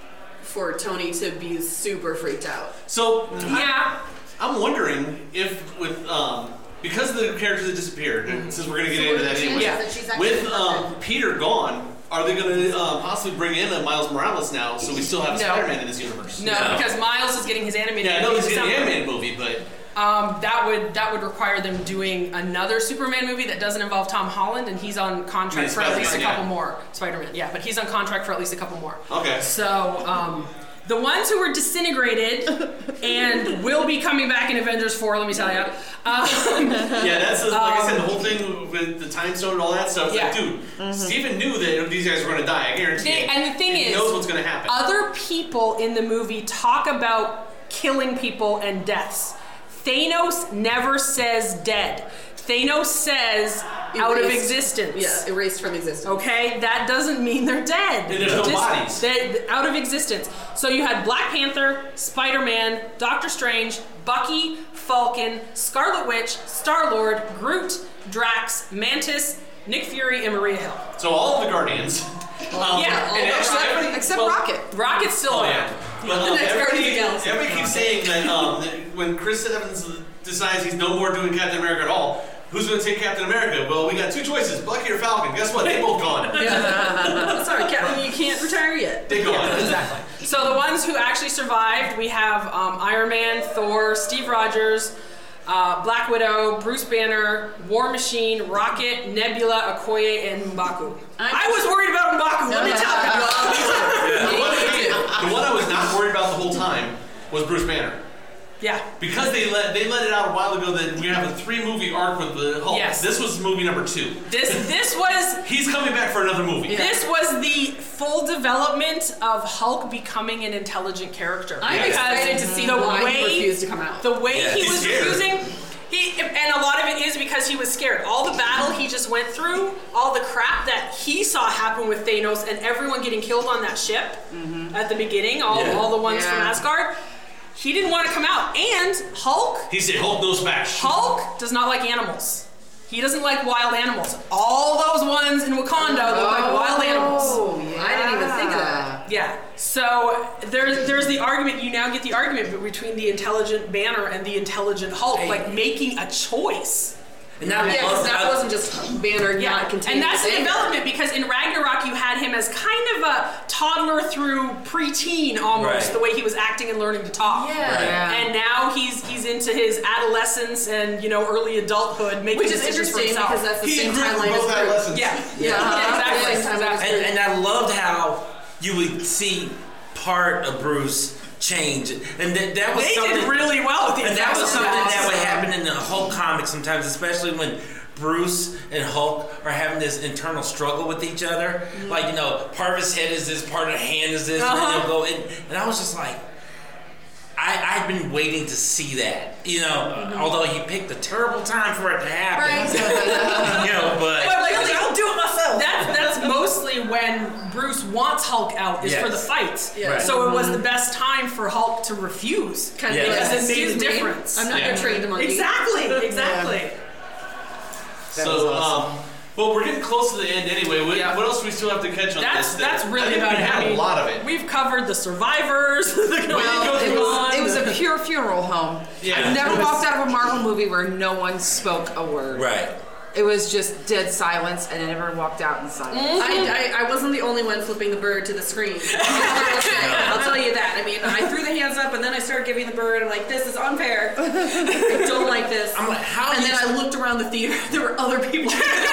for Tony to be super freaked out. So Yeah, I'm wondering if with um because of the characters that disappeared, and since we're gonna get So into what are that the anyway, chances that she's actually with um, dead? Peter gone, are they gonna um, possibly bring in a Miles Morales now, so we still have No. Spider-Man in this universe? no, No. because Miles is getting his animated Yeah, I know movie he's this getting the summer. animated movie, but Um, that would that would require them doing another Superman movie that doesn't involve Tom Holland, and he's on contract Yeah, for at least a Spider-Man, couple yeah. more. Spider-Man, yeah, but he's on contract for at least a couple more. okay. So um, the ones who were disintegrated and will be coming back in Avengers four, let me tell you. Um, Yeah, that's the, like I said, the whole thing with the time stone and all that stuff. It's Yeah. like, dude, Steven knew that these guys were gonna die. I guarantee. They- it. and the thing he is, knows what's gonna happen. other people in the movie talk about killing people and deaths. Thanos never says dead. Thanos says out of Erased. existence. Yeah, erased from existence. Okay, that doesn't mean they're dead. And there's no Just- bodies. They're out of existence. So you had Black Panther, Spider-Man, Doctor Strange, Bucky, Falcon, Scarlet Witch, Star-Lord, Groot, Drax, Mantis, Nick Fury, and Maria Hill. So all of the Guardians. Um, Yeah, and except- actually, everybody- Except well, Rocket. Rocket's still Oh around. yeah. But um, The next Guardians of the everybody, Galaxy. everybody keeps saying that, um, that when Chris Evans decides he's no more doing Captain America at all, who's going to take Captain America? Well, we got two choices, Bucky or Falcon. Guess what? They both gone. Sorry, Captain, you can't retire yet. They gone. Exactly. So the ones who actually survived, we have um, Iron Man, Thor, Steve Rogers, uh, Black Widow, Bruce Banner, War Machine, Rocket, Nebula, Okoye, and M'Baku. I was worried about M'Baku, let me tell you. The one, the one I was not worried about the whole time was Bruce Banner. Yeah. Because they let they let it out a while ago that we have a three movie arc with the Hulk. Yes. This was movie number two. This this was He's coming back for another movie. This was the full development of Hulk becoming an intelligent character. I'm Because excited to see the why way he refused to come out. The way Yeah, he he's was scared. refusing. He, and a lot of it is because he was scared. All the battle he just went through, all the crap that he saw happen with Thanos and everyone getting killed on that ship Mm-hmm. at the beginning, all, Yeah. all the ones Yeah. from Asgard, he didn't want to come out. And Hulk, He said Hulk knows bash. Hulk does not like animals. He doesn't like wild animals. All those ones in Wakanda look like wild animals. Oh, yeah. I didn't even think of that. Yeah. So there's there's the argument. You now get the argument between the intelligent Banner and the intelligent Hulk, Hey. like making a choice. And I Yeah, because love that I- wasn't just Banner Yeah, not containing and that's the anger. development because in Ragnarok you had him as kind of a toddler through preteen almost, Right. the way he was acting and learning to talk. Yeah. Right. Yeah. And now he's he's into his adolescence and you know early adulthood, making Which is decisions for interesting himself. because that's the He same grew from timeline both as Groot. adolescents. Yeah, Yeah, yeah, exactly. Same timeline as exactly. Groot. And, and I loved how you would see part of Bruce change, and that, that was They something. did really well with the and that was effects. something that Awesome. would happen in the Hulk comics sometimes, especially when Bruce and Hulk are having this internal struggle with each other. Mm-hmm. Like, you know, part of his head is this, part of the hand is this, and Uh-huh. then they'll go in. And I was just like, I, I've been waiting to see that. You know, Mm-hmm. although he picked a terrible time for it to happen. Right. you know, but. But like, I'll do it myself. That's that's mostly when Bruce wants Hulk out is Yes. for the fight. Yeah. Right. So it was the best time for Hulk to refuse. Kind Yeah. of Because like, it made a excuse me, difference. I'm not Yeah. going to train the monkey. Exactly, exactly. That was So, awesome. um, well, we're getting close to the end anyway. What, Yeah. what else do we still have to catch on That's this? that's I really think about we it. had I mean, a lot of it. We've covered the survivors. the Well, goes it was, on. it was a pure funeral home. Yeah. I've never It was- walked out of a Marvel movie where no one spoke a word. Right. It was just dead silence, and everyone walked out in silence. I, I, I wasn't the only one flipping the bird to the screen. I'll tell you that. I mean, I threw the hands up and then I started giving the bird. I'm like, this is unfair. I don't like this. I'm like, how and do then you- I looked around the theater. There were other people.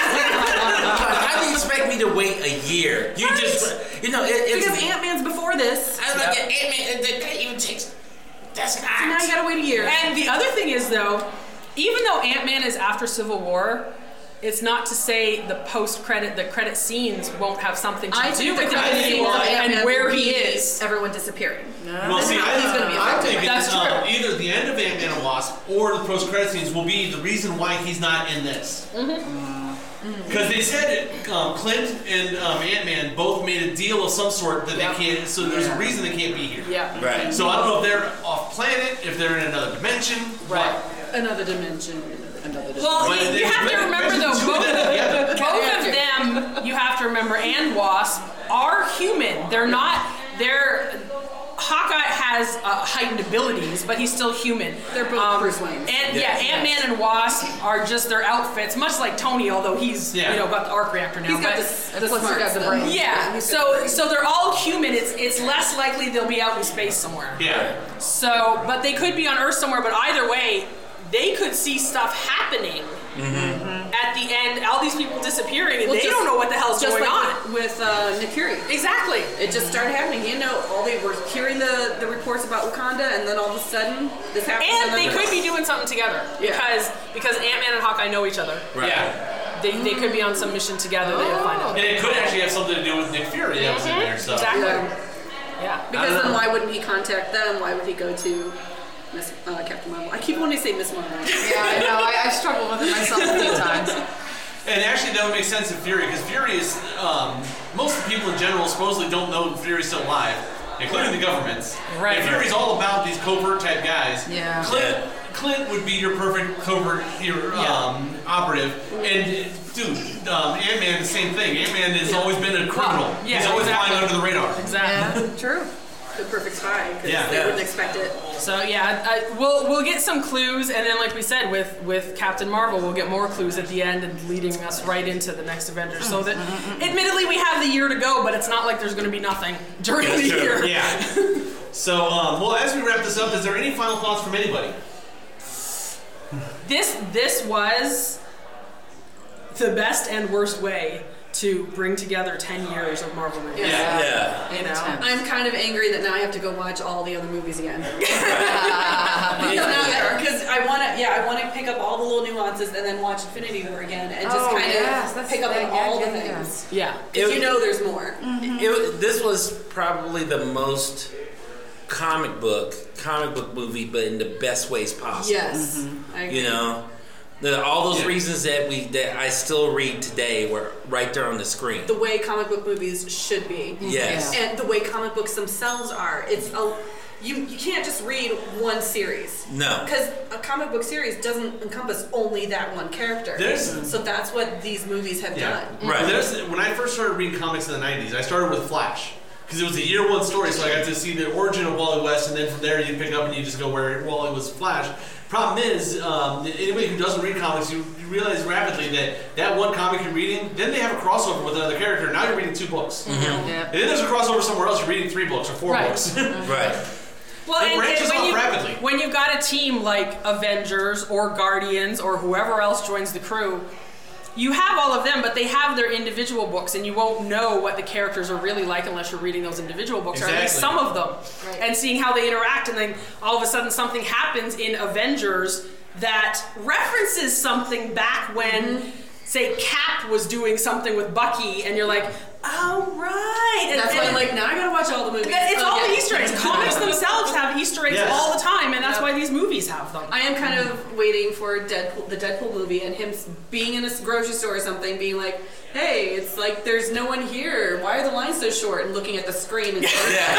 How do you expect me to wait a year? You Right. just, you know, it, it's. Because Ant-Man's before this. I was like, Ant-Man, that that even takes. That's not. So now you gotta wait a year. And the other thing is, though, even though Ant-Man is after Civil War, it's not to say the post-credit, the credit scenes won't have something to I do think the with credit Infinity scenes War of Ant-Man and where will he be is. everyone disappearing. Well, see, how I, he's gonna be I'm affected. thinking That's um, true. either the end of Ant-Man and Wasp or the post-credit scenes will be the reason why he's not in this. Because they said um, Clint and um, Ant-Man both made a deal of some sort that Yeah. they can't. So there's a reason they can't be here. Yeah. Right. So I don't know if they're off planet, if they're in another dimension. Right. what. Another dimension. Another dimension. Well, But you, they- you have to they- remember they- though, two both, of them together. both of them, you have to remember, and Wasp are human. They're not. They're. Hawkeye has uh, heightened abilities, but he's still human. They're both Bruce Wayne. And Yes. yeah, Ant-Man and Wasp are just their outfits, much like Tony, although he's Yeah. you know got the arc reactor now. He's got but- the, the Plus, smart he got the stuff. brain. yeah, he's got the so brain. so they're all human. It's it's less likely they'll be out in space somewhere. Yeah. So, but they could be on Earth somewhere. But either way, they could see stuff happening at the end. All these people disappearing, and Well, they just- don't know what the hell's just going like on. with, with uh, Nick Fury. Exactly. It just started happening. You know, all they were hearing the, the reports about Wakanda, and then all of a sudden, this happened. And they then could be doing something together Yeah. because because Ant-Man and Hawkeye know each other. Yeah. They, they could be on some mission together. They will find out. And it could actually have something to do with Nick Fury that was in there. So. Exactly. Yeah. Yeah. Because I then don't why wouldn't he contact them? Why would he go to Miss uh, Captain Marvel? I keep wanting to say Miss Marvel. Yeah, I know. I, I struggled with it myself a few times. And actually, that would make sense in Fury, because Fury is, um, most of the people in general supposedly don't know Fury's still alive, including the governments. Right. And Fury's all about these covert type guys. Yeah. Clint, Clint would be your perfect covert hero, um, operative. And, dude, um, Ant-Man, the same thing. Ant-Man has always been a criminal. Well, yeah, He's always exactly. flying under the radar. Exactly. Yeah, true. The perfect spy, because Yeah. they Yeah. wouldn't expect it. So yeah, I, we'll we'll get some clues, and then like we said with with Captain Marvel, we'll get more clues at the end and leading us right into the next Avengers. So that, admittedly, we have the year to go, but it's not like there's going to be nothing during the year. Yeah. So, um, well, as we wrap this up, is there any final thoughts from anybody? This this was the best and worst way to bring together ten years of Marvel movies. Yeah. yeah. You know? I'm kind of angry that now I have to go watch all the other movies again. Because I want to, yeah, I want to pick up all the little nuances and then watch Infinity War again and just Oh, kind yes, of that's pick up the on thing. all Yeah, the yeah, yeah. things. Yeah. Because It- you know there's more. It, this was probably the most comic book, comic book movie, but in the best ways possible. Yes. I agree. You know, the, all those Yeah. reasons that we that I still read today were right there on the screen. The way comic book movies should be. Yes. And the way comic books themselves are. It's a, you you can't just read one series. No. Because a comic book series doesn't encompass only that one character. There's- so that's what these movies have Yeah. done. Right. There's, when I first started reading comics in the nineties, I started with Flash. Because it was a year one story, so I got to see the origin of Wally West, and then from there you pick up and you just go where Wally was Flash. Problem is, um, anybody who doesn't read comics, you, you realize rapidly that that one comic you're reading, then they have a crossover with another character. Now you're reading two books. Yeah. And then there's a crossover somewhere else, you're reading three books or four Right. books. Right. Well, It and, branches and when, off you, rapidly. when you've got a team like Avengers or Guardians or whoever else joins the crew, you have all of them, but they have their individual books, and you won't know what the characters are really like unless you're reading those individual books, or at least Exactly. some of them, Right. and seeing how they interact, and then all of a sudden something happens in Avengers that references something back when, say, Cap was doing something with Bucky, and you're like, oh, right. And, That's why and- I'm like, now I gotta watch all the movies. that- It's all again. the Easter eggs. Comics themselves have Easter eggs Yes. all the time, and that's Yep. why these movies have them. I am kind of waiting for Deadpool, the Deadpool movie, and him being in a grocery store or something, being like, "Hey, it's like there's no one here. Why are the lines so short?" And looking at the screen. And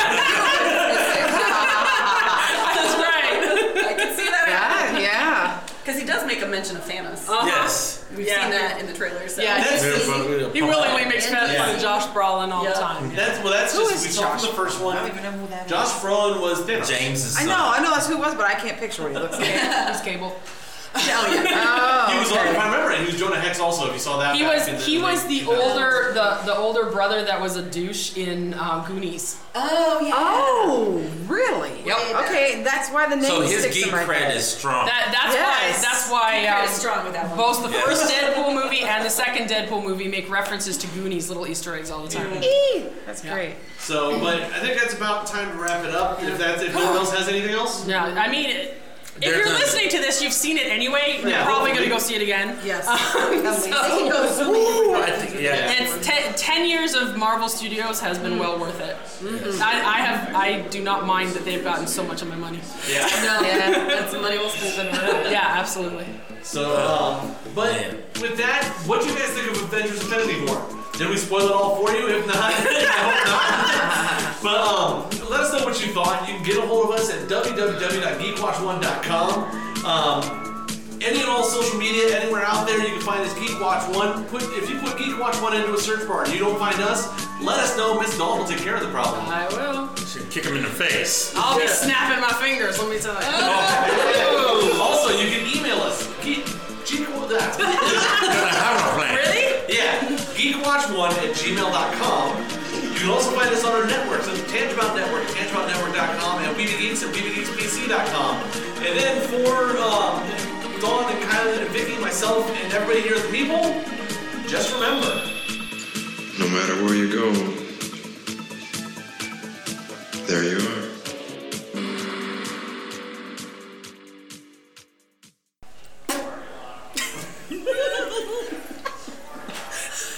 That's right. I can see that. Yeah, yeah. Because he does make a mention of Thanos. Uh-huh. Yes. We've Yeah. seen that in the trailer. So. Yeah, That's- he's- he willingly makes fun Yeah. of Josh Brolin all Yeah. the time. That's well. That's Who just is we saw Josh? from the first one. I don't even know who that is. Josh Brolin was Thanos. James' I son. know, I know that's who it was, but I can't picture what he looks like. He's Cable. Oh, yeah. Oh, He was, okay. if I remember, it, he was Jonah Hex also. If you saw that, He back was in the he was the late two thousands. older the the older brother that was a douche in um, Goonies. Oh, yeah. Oh, really? Yep. Okay, that's why the name So his sticks geek in my cred head. is strong. That that's Yes. why that's why Credit um, strong with that one. both the first Deadpool movie and the second Deadpool movie make references to Goonies little Easter eggs all the time. Eee, That's Yeah. great. So, but I think that's about time to wrap it up. If that's if no one else has anything else. Yeah, I mean. It, if There's you're a- listening to this, you've seen it anyway. You're Yeah, probably hopefully. going to go see it again. Yes. Um, so- Ooh, I think, yeah. And it's ten, ten years of Marvel Studios has been well worth it. Yes. I, I have I do not mind that they've gotten so much of my money. Yeah. No, yeah, that's money well spent. Yeah, absolutely. So, um, but Man. with that, what do you guys think of Avengers: Infinity War? Did we spoil it all for you? If not, I hope not. But um, let us know what you thought. You can get a hold of us at w w w dot geek watch one dot com. Um, any and all social media, anywhere out there, you can find us Geek Watch One. Put if you put Geek Watch One into a search bar and you don't find us, let us know. Miss Dawn will take care of the problem. I will. Should kick him in the face. I'll be snapping my fingers. Let me tell you. Oh. Also, you can email us. Geek, Geek, that. Really? Yeah, geekwatch one at gmail dot com. You can also find us on our networks at Tangibout Network, tangibout network dot com, and WeebyGeeks at weeby geeks p c dot com. And then for um, Dawn and Kylan and Vicky, myself, and everybody here at the Meeple, just remember, No matter where you go, there you are.